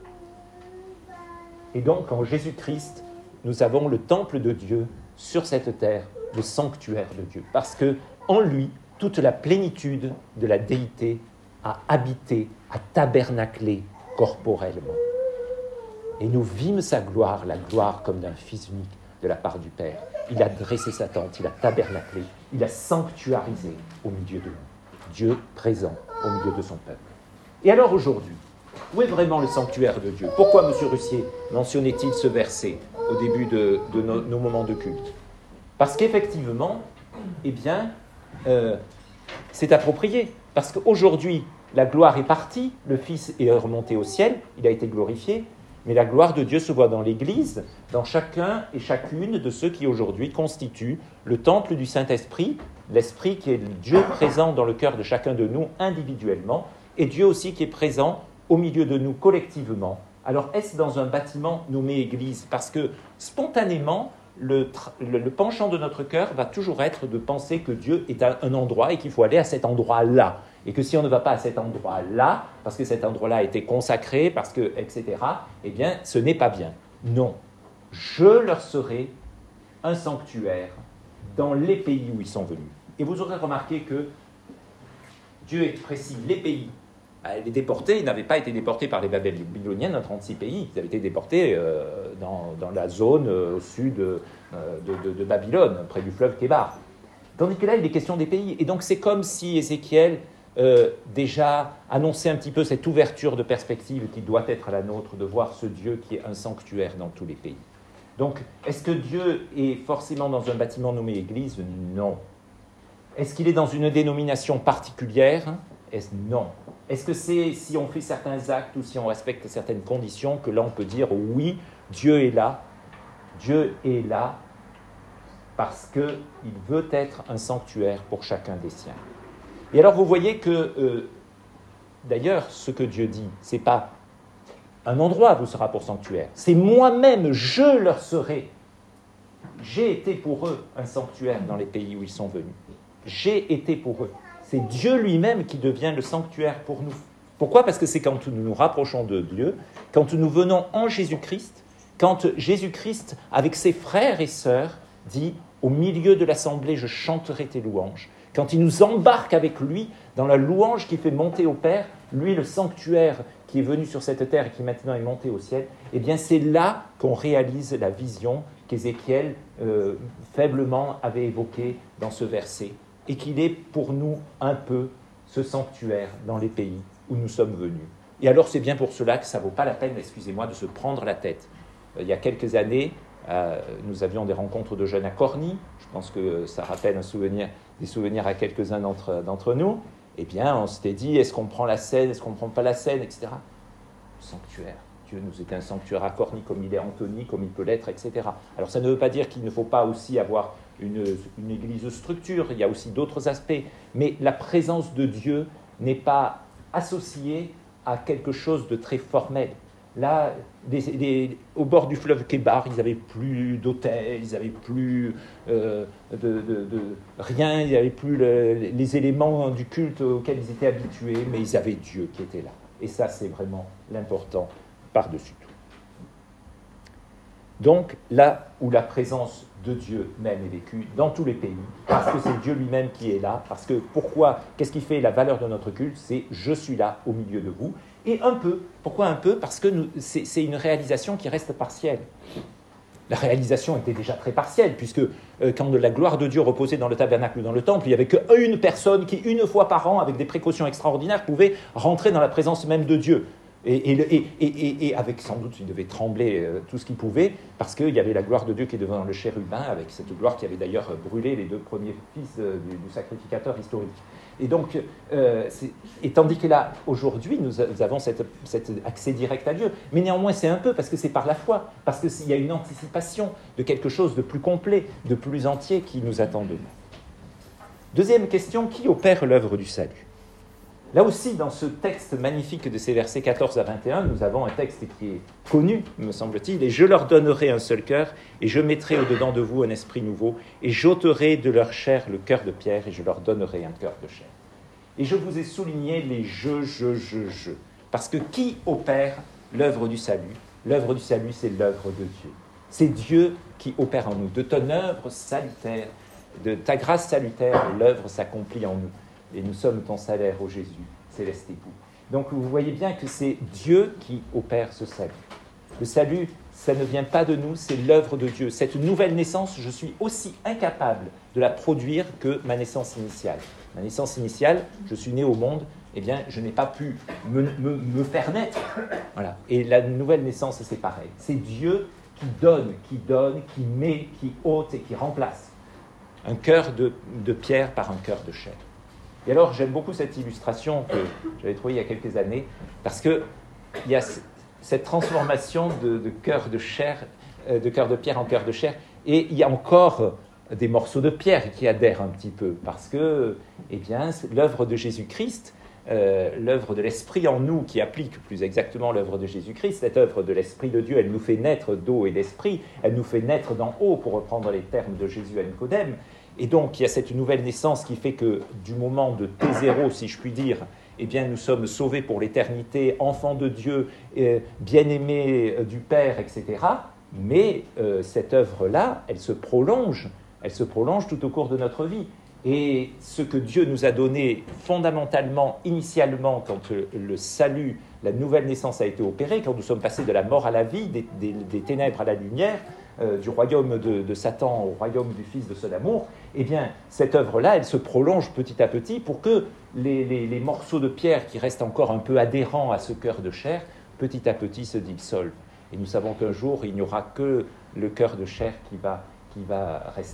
Et donc, en Jésus-Christ, nous avons le temple de Dieu sur cette terre, le sanctuaire de Dieu. Parce que en lui, toute la plénitude de la déité a habité, a tabernaclé corporellement. Et nous vîmes sa gloire, la gloire comme d'un Fils unique de la part du Père. Il a dressé sa tente, il a tabernaclé, il a sanctuarisé au milieu de nous. Dieu présent au milieu de son peuple. Et alors aujourd'hui, où est vraiment le sanctuaire de Dieu? Pourquoi M. Russier mentionnait-il ce verset au début de, de nos, nos moments de culte? Parce qu'effectivement, eh bien, euh, c'est approprié. Parce qu'aujourd'hui, la gloire est partie, le Fils est remonté au ciel, il a été glorifié, mais la gloire de Dieu se voit dans l'Église, dans chacun et chacune de ceux qui aujourd'hui constituent le temple du Saint-Esprit, l'Esprit qui est Dieu présent dans le cœur de chacun de nous individuellement, et Dieu aussi qui est présent au milieu de nous collectivement. Alors, est-ce dans un bâtiment nommé Église? Parce que, spontanément, le, le, le penchant de notre cœur va toujours être de penser que Dieu est à un endroit et qu'il faut aller à cet endroit-là. Et que si on ne va pas à cet endroit-là, parce que cet endroit-là a été consacré, parce que, et cetera, eh bien, ce n'est pas bien. Non. Je leur serai un sanctuaire dans les pays où ils sont venus. Et vous aurez remarqué que Dieu est précis, les pays. Les déportés, ils n'avaient pas été déportés par les Babyloniens dans trente-six pays. Ils avaient été déportés euh, dans, dans la zone euh, au sud euh, de, de, de Babylone, près du fleuve Kébar. Tandis que là, il est question des pays. Et donc, c'est comme si Ézéchiel euh, déjà annonçait un petit peu cette ouverture de perspective qui doit être la nôtre, de voir ce Dieu qui est un sanctuaire dans tous les pays. Donc, est-ce que Dieu est forcément dans un bâtiment nommé Église? Non. Est-ce qu'il est dans une dénomination particulière? Est-ce... Non. Est-ce que c'est si on fait certains actes ou si on respecte certaines conditions que là on peut dire oui, Dieu est là, Dieu est là parce qu'il veut être un sanctuaire pour chacun des siens. Et alors vous voyez que, euh, d'ailleurs, ce que Dieu dit, ce n'est pas un endroit vous sera pour sanctuaire, c'est moi-même, je leur serai. J'ai été pour eux un sanctuaire dans les pays où ils sont venus. J'ai été pour eux. C'est Dieu lui-même qui devient le sanctuaire pour nous. Pourquoi ? Parce que c'est quand nous nous rapprochons de Dieu, quand nous venons en Jésus-Christ, quand Jésus-Christ, avec ses frères et sœurs, dit « Au milieu de l'assemblée, je chanterai tes louanges ». Quand il nous embarque avec lui dans la louange qui fait monter au Père, lui, le sanctuaire qui est venu sur cette terre et qui maintenant est monté au ciel, eh bien c'est là qu'on réalise la vision qu'Ézéchiel euh, faiblement avait évoquée dans ce verset, et qu'il est pour nous un peu ce sanctuaire dans les pays où nous sommes venus. Et alors c'est bien pour cela que ça ne vaut pas la peine, excusez-moi, de se prendre la tête. Euh, il y a quelques années, euh, nous avions des rencontres de jeunes à Corny, je pense que ça rappelle un souvenir, des souvenirs à quelques-uns d'entre, d'entre nous. Eh bien, on s'était dit, est-ce qu'on prend la scène, est-ce qu'on ne prend pas la scène, et cetera. Sanctuaire. Dieu nous était un sanctuaire à Corny, comme il est Antony, comme il peut l'être, et cetera. Alors ça ne veut pas dire qu'il ne faut pas aussi avoir une, une église structure, il y a aussi d'autres aspects, mais la présence de Dieu n'est pas associée à quelque chose de très formel. Là, les, les, au bord du fleuve Kébar, ils n'avaient plus d'hôtel, ils n'avaient plus euh, de, de, de rien, ils n'avaient plus le, les éléments du culte auxquels ils étaient habitués, mais ils avaient Dieu qui était là. Et ça, c'est vraiment l'important par-dessus tout. Donc, là où la présence de Dieu même est vécue, dans tous les pays, parce que c'est Dieu lui-même qui est là, parce que pourquoi, qu'est-ce qui fait la valeur de notre culte? C'est « je suis là au milieu de vous ». Et un peu, pourquoi un peu? Parce que nous, c'est, c'est une réalisation qui reste partielle. La réalisation était déjà très partielle, puisque euh, quand la gloire de Dieu reposait dans le tabernacle ou dans le temple, il n'y avait qu'une personne qui, une fois par an, avec des précautions extraordinaires, pouvait rentrer dans la présence même de Dieu. Et, et, et, et, et avec, sans doute, il devait trembler euh, tout ce qu'il pouvait, parce qu'il y avait la gloire de Dieu qui est devant le chérubin, avec cette gloire qui avait d'ailleurs brûlé les deux premiers fils euh, du, du sacrificateur historique. Et donc, euh, c'est, et tandis que là, aujourd'hui, nous, nous avons cet accès direct à Dieu. Mais néanmoins, c'est un peu parce que c'est par la foi, parce qu'il y a une anticipation de quelque chose de plus complet, de plus entier qui nous attend de nous. Deuxième question, qui opère l'œuvre du salut? Là aussi, dans ce texte magnifique de ces versets quatorze à vingt et un, nous avons un texte qui est connu, me semble-t-il, « Et je leur donnerai un seul cœur, et je mettrai au-dedans de vous un esprit nouveau, et j'ôterai de leur chair le cœur de pierre, et je leur donnerai un cœur de chair. » Et je vous ai souligné les « je, je, je, je », parce que qui opère l'œuvre du salut? L'œuvre du salut, c'est l'œuvre de Dieu. C'est Dieu qui opère en nous. De ton œuvre salutaire, de ta grâce salutaire, l'œuvre s'accomplit en nous. Et nous sommes ton salaire, ô Jésus, céleste époux. Donc vous voyez bien que c'est Dieu qui opère ce salut. Le salut, ça ne vient pas de nous, c'est l'œuvre de Dieu. Cette nouvelle naissance, je suis aussi incapable de la produire que ma naissance initiale. Ma naissance initiale, je suis né au monde, eh bien, je n'ai pas pu me, me, me faire naître. Voilà. Et la nouvelle naissance, c'est pareil. C'est Dieu qui donne, qui donne, qui met, qui ôte et qui remplace. Un cœur de, de pierre par un cœur de chair. Et alors, j'aime beaucoup cette illustration que j'avais trouvée il y a quelques années, parce qu'il y a cette transformation de, de cœur de chair, de cœur de pierre en cœur de chair, et il y a encore des morceaux de pierre qui adhèrent un petit peu, parce que, eh bien, l'œuvre de Jésus-Christ, euh, l'œuvre de l'Esprit en nous, qui applique plus exactement l'œuvre de Jésus-Christ, cette œuvre de l'Esprit de Dieu, elle nous fait naître d'eau et d'esprit, elle nous fait naître d'en haut, pour reprendre les termes de Jésus à Nicodème. Et donc, il y a cette nouvelle naissance qui fait que, du moment de T zéro, si je puis dire, eh bien, nous sommes sauvés pour l'éternité, enfants de Dieu, euh, bien-aimés du Père, et cetera. Mais euh, cette œuvre-là, elle se prolonge, elle se prolonge tout au cours de notre vie. Et ce que Dieu nous a donné fondamentalement, initialement, quand le, le salut, la nouvelle naissance a été opérée, quand nous sommes passés de la mort à la vie, des, des, des ténèbres à la lumière, Euh, du royaume de, de Satan au royaume du Fils de son amour, eh bien, cette œuvre-là, elle se prolonge petit à petit pour que les, les, les morceaux de pierre qui restent encore un peu adhérents à ce cœur de chair, petit à petit se dissolvent. Et nous savons qu'un jour, il n'y aura que le cœur de chair qui va, qui va rester.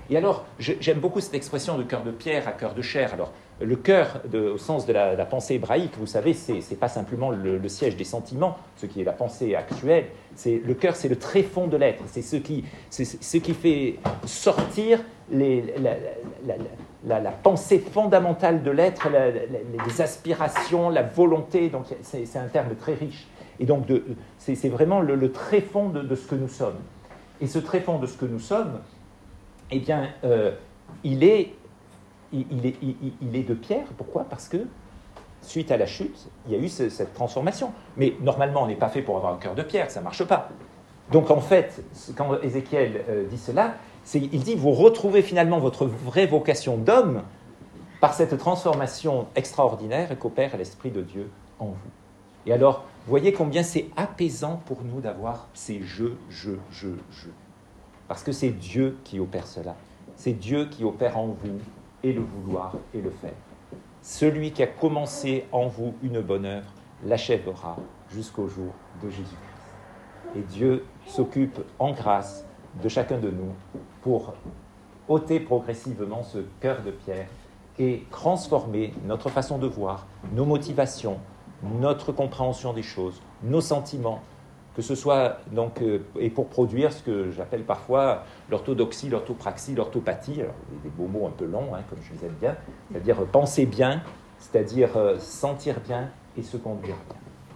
Et alors, je, j'aime beaucoup cette expression de cœur de pierre à cœur de chair. Alors, le cœur, de, au sens de la, la pensée hébraïque, vous savez, c'est n'est pas simplement le, le siège des sentiments, ce qui est la pensée actuelle. C'est, le cœur, c'est le tréfonds de l'être. C'est ce qui, c'est ce qui fait sortir les, la, la, la, la, la pensée fondamentale de l'être, la, la, les aspirations, la volonté. Donc, c'est, c'est un terme très riche. Et donc, de, c'est, c'est vraiment le, le tréfonds de, de ce que nous sommes. Et ce tréfonds de ce que nous sommes, eh bien, euh, il, est, il, il, est, il, il est de pierre. Pourquoi ? Parce que, suite à la chute, il y a eu ce, cette transformation. Mais normalement, on n'est pas fait pour avoir un cœur de pierre, ça ne marche pas. Donc, en fait, quand Ézéchiel euh, dit cela, c'est, il dit, vous retrouvez finalement votre vraie vocation d'homme par cette transformation extraordinaire qu'opère l'Esprit de Dieu en vous. Et alors, voyez combien c'est apaisant pour nous d'avoir ces je, je, je, je. Parce que c'est Dieu qui opère cela. C'est Dieu qui opère en vous et le vouloir et le faire. Celui qui a commencé en vous une bonne œuvre l'achèvera jusqu'au jour de Jésus-Christ. Et Dieu s'occupe en grâce de chacun de nous pour ôter progressivement ce cœur de pierre et transformer notre façon de voir, nos motivations, notre compréhension des choses, nos sentiments, que ce soit donc, euh, et pour produire ce que j'appelle parfois l'orthodoxie, l'orthopraxie, l'orthopathie, alors des, des beaux mots un peu longs, hein, comme je les aime bien, c'est-à-dire euh, penser bien, c'est-à-dire euh, sentir bien et se conduire bien.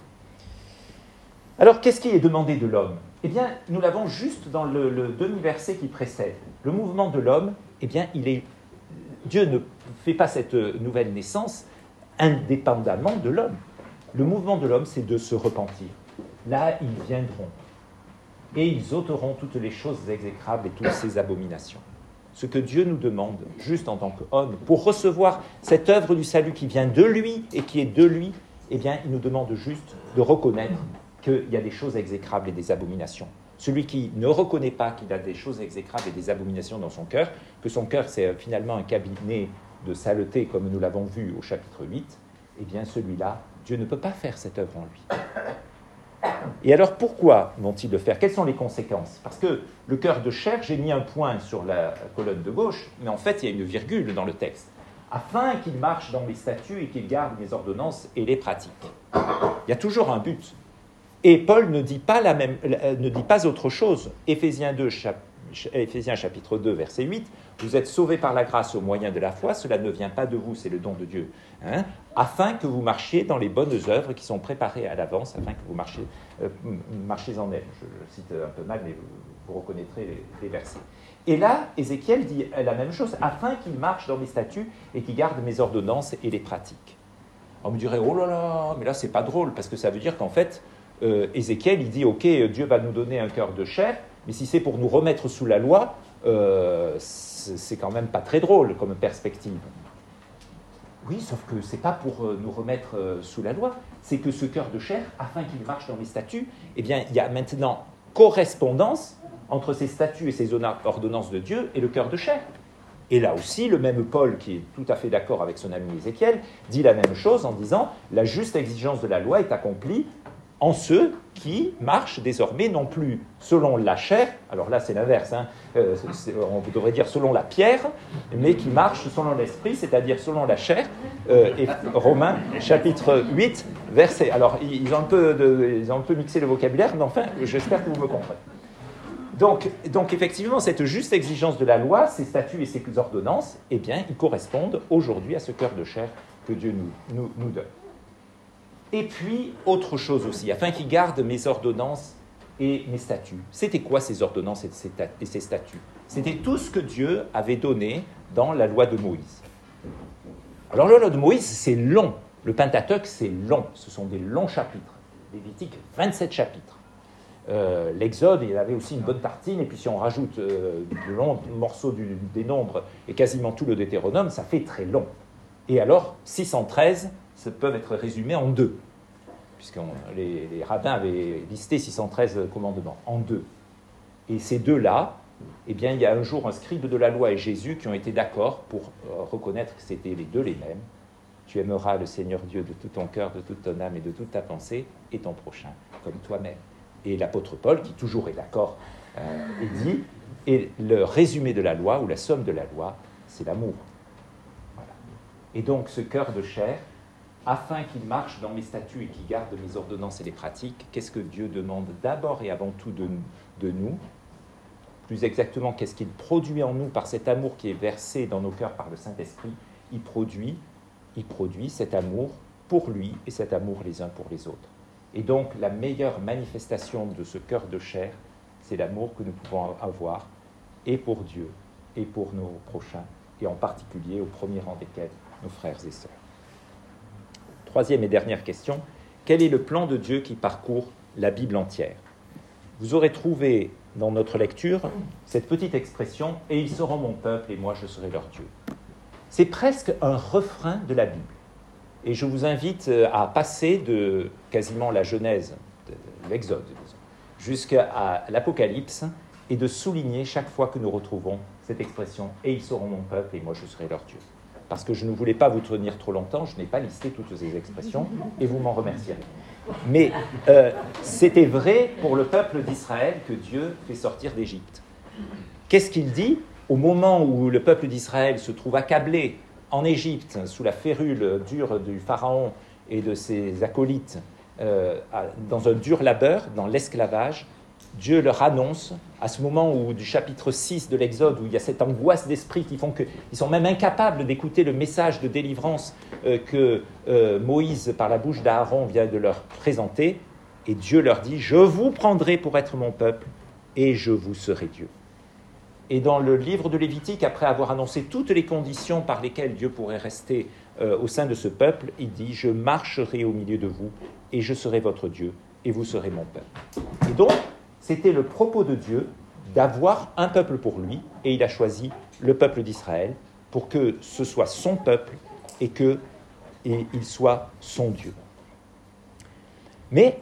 Alors, qu'est-ce qui est demandé de l'homme ? Eh bien, nous l'avons juste dans le, le demi-verset qui précède. Le mouvement de l'homme, eh bien, il est... Dieu ne fait pas cette nouvelle naissance indépendamment de l'homme. Le mouvement de l'homme, c'est de se repentir. Là, ils viendront, et ils ôteront toutes les choses exécrables et toutes ces abominations. Ce que Dieu nous demande, juste en tant qu'homme, pour recevoir cette œuvre du salut qui vient de lui et qui est de lui, eh bien, il nous demande juste de reconnaître qu'il y a des choses exécrables et des abominations. Celui qui ne reconnaît pas qu'il a des choses exécrables et des abominations dans son cœur, que son cœur, c'est finalement un cabinet de saleté, comme nous l'avons vu au chapitre huit, eh bien, celui-là, Dieu ne peut pas faire cette œuvre en lui. Et alors, pourquoi vont-ils le faire ? Quelles sont les conséquences ? Parce que le cœur de chair, j'ai mis un point sur la colonne de gauche, mais en fait, il y a une virgule dans le texte. Afin qu'il marche dans mes statuts et qu'il garde mes ordonnances et les pratique. Il y a toujours un but. Et Paul ne dit pas, la même, ne dit pas autre chose. Éphésiens, deux, chap, Éphésiens chapitre deux, verset huit, « Vous êtes sauvés par la grâce au moyen de la foi, cela ne vient pas de vous, c'est le don de Dieu. Hein, afin que vous marchiez dans les bonnes œuvres qui sont préparées à l'avance, afin que vous marchiez, euh, marchiez en elles. » Je le cite un peu mal, mais vous, vous reconnaîtrez les, les versets. Et là, Ézéchiel dit la même chose, « Afin qu'il marche dans mes statuts et qu'il garde mes ordonnances et les pratique. » On me dirait, « Oh là là, mais là, c'est pas drôle, parce que ça veut dire qu'en fait, euh, Ézéchiel, il dit, « Ok, Dieu va nous donner un cœur de chair, mais si c'est pour nous remettre sous la loi, euh, c'est quand même pas très drôle comme perspective. » Oui, sauf que c'est pas pour nous remettre sous la loi, c'est que ce cœur de chair, afin qu'il marche dans les statuts, eh bien, il y a maintenant correspondance entre ces statuts et ces ordonnances de Dieu et le cœur de chair. Et là aussi, le même Paul, qui est tout à fait d'accord avec son ami Ézéchiel, dit la même chose en disant « La juste exigence de la loi est accomplie en ceux qui marchent désormais non plus selon la chair, alors là c'est l'inverse, hein, euh, c'est, on devrait dire selon la pierre, mais qui marchent selon l'esprit, c'est-à-dire selon la chair. Euh, et Romains chapitre huit, verset. Alors ils ont, un peu de, ils ont un peu mixé le vocabulaire, mais enfin j'espère que vous me comprenez. Donc, donc effectivement, cette juste exigence de la loi, ces statuts et ces ordonnances, eh bien, ils correspondent aujourd'hui à ce cœur de chair que Dieu nous, nous, nous donne. Et puis, autre chose aussi, afin qu'il garde mes ordonnances et mes statuts. C'était quoi ces ordonnances et ces, et ces statuts ? C'était tout ce que Dieu avait donné dans la loi de Moïse. Alors, la loi de Moïse, c'est long. Le Pentateuque, c'est long. Ce sont des longs chapitres. Lévitique, vingt-sept chapitres. Euh, L'Exode, il y avait aussi une bonne tartine, et puis si on rajoute euh, de longs morceaux du, des nombres et quasiment tout le Deutéronome, ça fait très long. Et alors, six cent treize, ça peuvent être résumés en deux, puisque les, les rabbins avaient listé six cent treize commandements, en deux. Et ces deux-là, eh bien, il y a un jour un scribe de la loi et Jésus qui ont été d'accord pour euh, reconnaître que c'était les deux les mêmes. Tu aimeras le Seigneur Dieu de tout ton cœur, de toute ton âme et de toute ta pensée, et ton prochain, comme toi-même. Et l'apôtre Paul, qui toujours est d'accord, euh, il dit, Et le résumé de la loi, ou la somme de la loi, c'est l'amour. Voilà. Et donc ce cœur de chair, afin qu'il marche dans mes statuts et qu'il garde mes ordonnances et les pratiques, qu'est-ce que Dieu demande d'abord et avant tout de, de nous? Plus exactement, qu'est-ce qu'il produit en nous par cet amour qui est versé dans nos cœurs par le Saint-Esprit? Il produit, il produit cet amour pour lui et cet amour les uns pour les autres. Et donc la meilleure manifestation de ce cœur de chair, c'est l'amour que nous pouvons avoir et pour Dieu et pour nos prochains, et en particulier au premier rang desquels nos frères et sœurs. Troisième et dernière question, quel est le plan de Dieu qui parcourt la Bible entière? Vous aurez trouvé dans notre lecture cette petite expression « et ils seront mon peuple et moi je serai leur Dieu ». C'est presque un refrain de la Bible. Et je vous invite à passer de quasiment la Genèse, de l'Exode, jusqu'à l'Apocalypse, et de souligner chaque fois que nous retrouvons cette expression « et ils seront mon peuple et moi je serai leur Dieu ». Parce que je ne voulais pas vous tenir trop longtemps, je n'ai pas listé toutes ces expressions, et vous m'en remercierez. Mais euh, c'était vrai pour le peuple d'Israël que Dieu fait sortir d'Égypte. Qu'est-ce qu'il dit au moment où le peuple d'Israël se trouve accablé en Égypte, sous la férule dure du Pharaon et de ses acolytes, euh, dans un dur labeur, dans l'esclavage? Dieu leur annonce, à ce moment où, du chapitre six de l'Exode, où il y a cette angoisse d'esprit qui font qu'ils sont même incapables d'écouter le message de délivrance euh, que euh, Moïse, par la bouche d'Aaron, vient de leur présenter, et Dieu leur dit « Je vous prendrai pour être mon peuple, et je vous serai Dieu ». Et dans le livre de Lévitique, après avoir annoncé toutes les conditions par lesquelles Dieu pourrait rester euh, au sein de ce peuple, il dit « Je marcherai au milieu de vous, et je serai votre Dieu, et vous serez mon peuple ». Et donc, c'était le propos de Dieu d'avoir un peuple pour lui, et il a choisi le peuple d'Israël pour que ce soit son peuple et qu'il soit son Dieu. Mais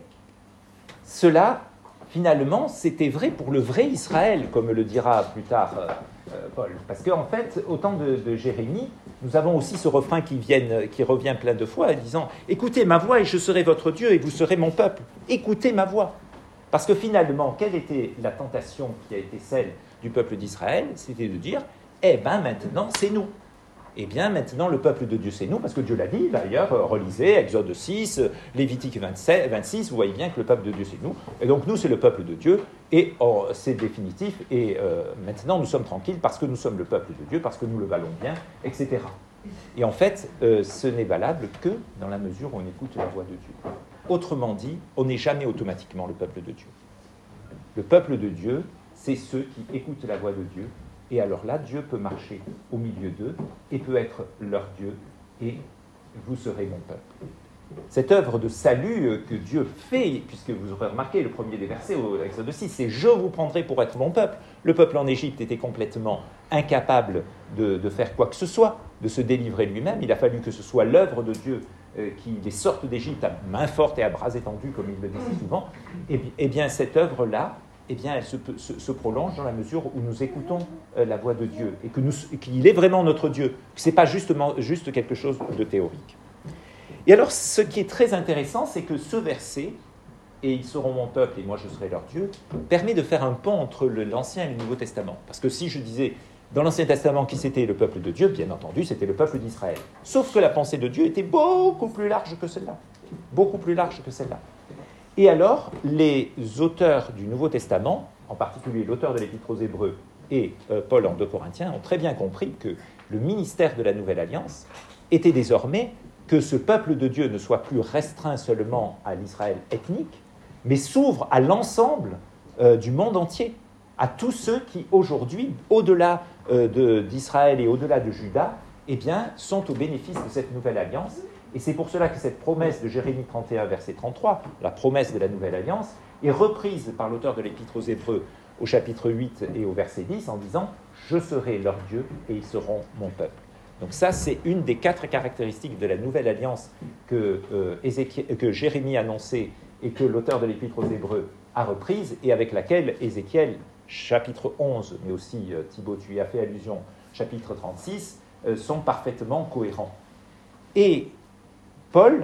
cela, finalement, c'était vrai pour le vrai Israël, comme le dira plus tard euh, Paul. Parce qu'en fait, au temps de, de Jérémie, nous avons aussi ce refrain qui, vienne, qui revient plein de fois, en disant « Écoutez ma voix et je serai votre Dieu et vous serez mon peuple. Écoutez ma voix ». Parce que finalement, quelle était la tentation qui a été celle du peuple d'Israël? C'était de dire, eh bien maintenant, c'est nous. Eh bien maintenant, le peuple de Dieu, c'est nous, parce que Dieu l'a dit, d'ailleurs, relisez, Exode six, Lévitique vingt-sept, vingt-six, vous voyez bien que le peuple de Dieu, c'est nous. Et donc nous, c'est le peuple de Dieu, et oh, c'est définitif, et euh, maintenant, nous sommes tranquilles parce que nous sommes le peuple de Dieu, parce que nous le valons bien, et cetera. Et en fait, euh, ce n'est valable que dans la mesure où on écoute la voix de Dieu. Autrement dit, on n'est jamais automatiquement le peuple de Dieu. Le peuple de Dieu, c'est ceux qui écoutent la voix de Dieu, et alors là, Dieu peut marcher au milieu d'eux, et peut être leur Dieu, et vous serez mon peuple. Cette œuvre de salut que Dieu fait, puisque vous aurez remarqué le premier des versets au Exode six, c'est « Je vous prendrai pour être mon peuple ». Le peuple en Égypte était complètement incapable de, de faire quoi que ce soit, de se délivrer lui-même. Il a fallu que ce soit l'œuvre de Dieu euh, qui les sorte d'Égypte à main forte et à bras étendus, comme il le dit si souvent. Et, et bien cette œuvre-là, eh bien, elle se, se, se prolonge dans la mesure où nous écoutons euh, la voix de Dieu et que nous, qu'il est vraiment notre Dieu. Ce n'est pas justement, juste quelque chose de théorique. Et alors, ce qui est très intéressant, c'est que ce verset, « Et ils seront mon peuple et moi je serai leur Dieu », permet de faire un pont entre le, l'Ancien et le Nouveau Testament. Parce que si je disais, dans l'Ancien Testament, qui c'était le peuple de Dieu, bien entendu, c'était le peuple d'Israël. Sauf que la pensée de Dieu était beaucoup plus large que celle-là. Beaucoup plus large que celle-là. Et alors, les auteurs du Nouveau Testament, en particulier l'auteur de l'Épître aux Hébreux et euh, Paul en deux Corinthiens, ont très bien compris que le ministère de la Nouvelle Alliance était désormais que ce peuple de Dieu ne soit plus restreint seulement à l'Israël ethnique, mais s'ouvre à l'ensemble euh, du monde entier, à tous ceux qui aujourd'hui, au-delà euh, de, d'Israël et au-delà de Juda, eh bien, sont au bénéfice de cette nouvelle alliance. Et c'est pour cela que cette promesse de Jérémie trente et un, verset trente-trois, la promesse de la nouvelle alliance, est reprise par l'auteur de l'Épître aux Hébreux au chapitre huit et au verset dix en disant « Je serai leur Dieu et ils seront mon peuple ». Donc ça, c'est une des quatre caractéristiques de la nouvelle alliance que, euh, Ézéchiel, que Jérémie annonçait et que l'auteur de l'Épître aux Hébreux a reprise et avec laquelle Ézéchiel, chapitre onze, mais aussi euh, Thibaut, tu y as fait allusion, chapitre trente-six, euh, sont parfaitement cohérents. Et Paul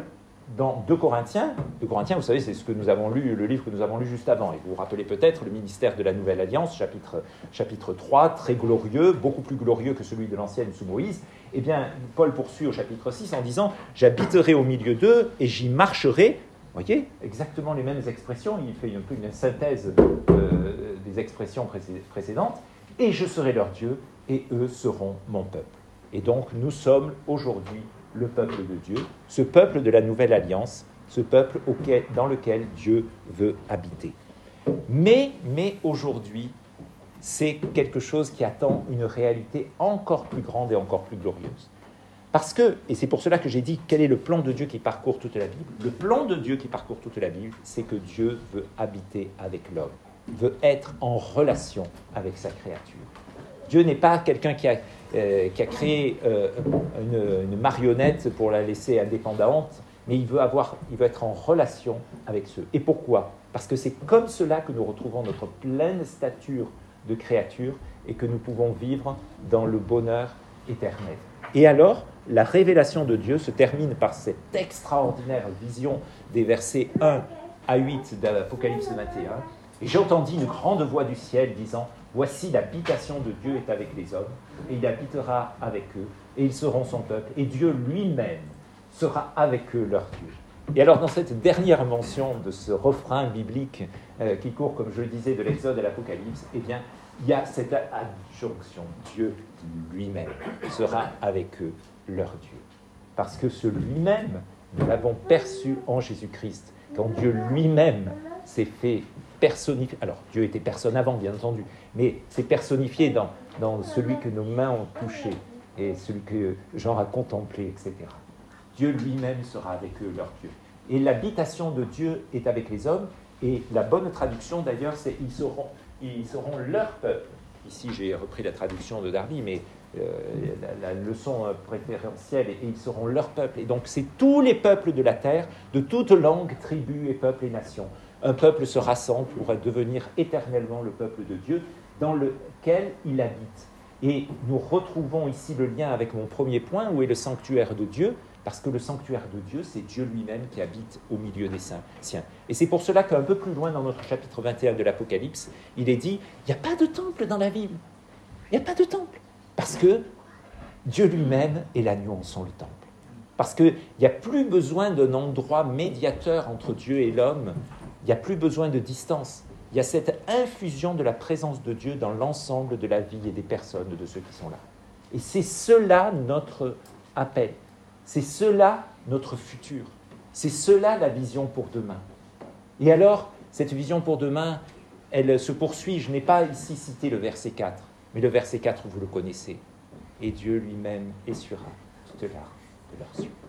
dans deux Corinthiens, deux Corinthiens, vous savez, c'est ce que nous avons lu, le livre que nous avons lu juste avant. Et vous vous rappelez peut-être le ministère de la Nouvelle Alliance, chapitre, chapitre trois, très glorieux, beaucoup plus glorieux que celui de l'Ancienne sous Moïse. Eh bien, Paul poursuit au chapitre six en disant « J'habiterai au milieu d'eux et j'y marcherai ». Vous voyez, exactement les mêmes expressions. Il fait un peu une synthèse euh, des expressions précé- précédentes. « Et je serai leur Dieu et eux seront mon peuple ». Et donc, nous sommes aujourd'hui le peuple de Dieu, ce peuple de la Nouvelle Alliance, ce peuple auquel, dans lequel Dieu veut habiter. Mais, mais aujourd'hui, c'est quelque chose qui attend une réalité encore plus grande et encore plus glorieuse. Parce que, et c'est pour cela que j'ai dit, quel est le plan de Dieu qui parcourt toute la Bible ? Le plan de Dieu qui parcourt toute la Bible, c'est que Dieu veut habiter avec l'homme, veut être en relation avec sa créature. Dieu n'est pas quelqu'un qui a, euh, qui a créé euh, une, une marionnette pour la laisser indépendante, mais il veut, avoir, il veut être en relation avec ceux. Et pourquoi ? Parce que c'est comme cela que nous retrouvons notre pleine stature de créature et que nous pouvons vivre dans le bonheur éternel. Et alors, la révélation de Dieu se termine par cette extraordinaire vision des versets un à huit de l'Apocalypse vingt et un. Et j'entendis une grande voix du ciel disant « Voici l'habitation de Dieu est avec les hommes, et il habitera avec eux, et ils seront son peuple, et Dieu lui-même sera avec eux leur Dieu. » Et alors, dans cette dernière mention de ce refrain biblique euh, qui court, comme je le disais, de l'Exode à l'Apocalypse, eh bien, il y a cette adjonction, Dieu lui-même sera avec eux leur Dieu. Parce que ce lui-même, nous l'avons perçu en Jésus-Christ, quand Dieu lui-même s'est fait personnifié. Alors, Dieu était personne avant, bien entendu, mais c'est personnifié dans, dans celui que nos mains ont touché et celui que Jean a contemplé, et cetera. Dieu lui-même sera avec eux, leur Dieu. Et l'habitation de Dieu est avec les hommes, et la bonne traduction, d'ailleurs, c'est « ils seront, ils seront leur peuple ». Ici, j'ai repris la traduction de Darby, mais euh, la, la leçon préférentielle, et, et ils seront leur peuple. Et donc, c'est tous les peuples de la terre, de toutes langues, tribus et peuples et nations. Un peuple se rassemble pour devenir éternellement le peuple de Dieu dans lequel il habite. Et nous retrouvons ici le lien avec mon premier point, où est le sanctuaire de Dieu, parce que le sanctuaire de Dieu, c'est Dieu lui-même qui habite au milieu des siens. Et c'est pour cela qu'un peu plus loin dans notre chapitre vingt et un de l'Apocalypse, il est dit, il n'y a pas de temple dans la Bible. Il n'y a pas de temple. Parce que Dieu lui-même et l'agneau en sont le temple. Parce qu'il n'y a plus besoin d'un endroit médiateur entre Dieu et l'homme. Il n'y a plus besoin de distance. Il y a cette infusion de la présence de Dieu dans l'ensemble de la vie et des personnes, de ceux qui sont là. Et c'est cela notre appel. C'est cela notre futur. C'est cela la vision pour demain. Et alors, cette vision pour demain, elle se poursuit. Je n'ai pas ici cité le verset quatre, mais le verset quatre, vous le connaissez. Et Dieu lui-même essuiera toute larme de leurs yeux.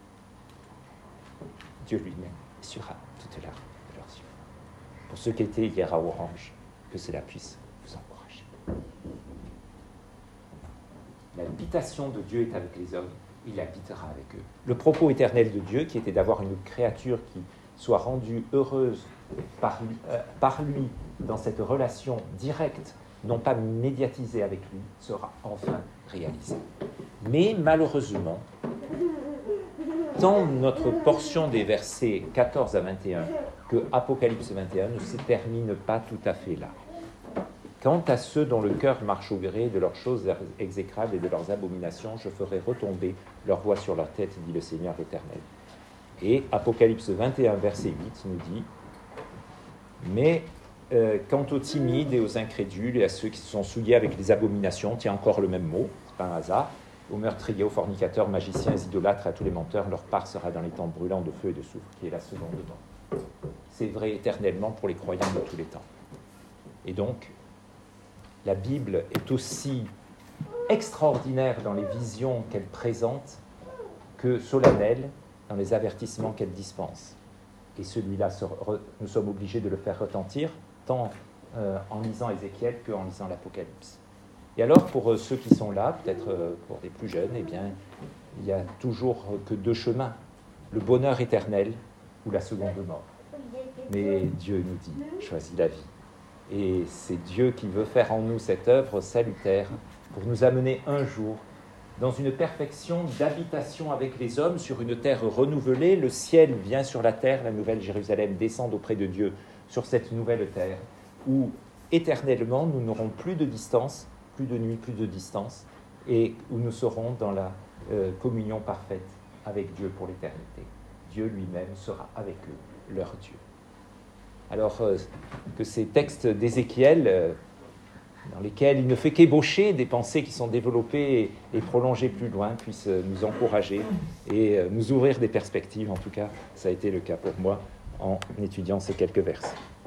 Dieu lui-même essuiera toute larme de leurs yeux. Pour ceux qui étaient hier à Orange, que cela puisse vous encourager. L'habitation de Dieu est avec les hommes, il habitera avec eux. Le propos éternel de Dieu, qui était d'avoir une créature qui soit rendue heureuse par lui, euh, par lui dans cette relation directe, non pas médiatisée avec lui, sera enfin réalisé. Mais malheureusement, tant notre portion des versets quatorze à vingt et un que Apocalypse vingt et un ne se termine pas tout à fait là. Quant à ceux dont le cœur marche au gré de leurs choses exécrables et de leurs abominations, je ferai retomber leur voix sur leur tête, dit le Seigneur l'Éternel. Et Apocalypse vingt et un, verset huit nous dit « Mais euh, quant aux timides et aux incrédules et à ceux qui se sont souillés avec les abominations, tiens encore le même mot, c'est pas un hasard, aux meurtriers, aux fornicateurs, magiciens, idolâtres, à tous les menteurs, leur part sera dans les temps brûlants de feu et de soufre, qui est la seconde mort. » C'est vrai éternellement pour les croyants de tous les temps. Et donc, la Bible est aussi extraordinaire dans les visions qu'elle présente que solennelle dans les avertissements qu'elle dispense. Et celui-là, nous sommes obligés de le faire retentir, tant euh, en lisant Ézéchiel qu'en lisant l'Apocalypse. Et alors, pour ceux qui sont là, peut-être pour des plus jeunes, eh bien, il n'y a toujours que deux chemins, le bonheur éternel ou la seconde mort. Mais Dieu nous dit, choisis la vie. Et c'est Dieu qui veut faire en nous cette œuvre salutaire pour nous amener un jour dans une perfection d'habitation avec les hommes sur une terre renouvelée. Le ciel vient sur la terre, la nouvelle Jérusalem descend auprès de Dieu sur cette nouvelle terre, où éternellement nous n'aurons plus de distance, plus de nuit, plus de distance, et où nous serons dans la euh, communion parfaite avec Dieu pour l'éternité. Dieu lui-même sera avec eux, leur Dieu. Alors euh, que ces textes d'Ézéchiel, euh, dans lesquels il ne fait qu'ébaucher des pensées qui sont développées et, et prolongées plus loin, puissent nous encourager et euh, nous ouvrir des perspectives. En tout cas, ça a été le cas pour moi en étudiant ces quelques versets.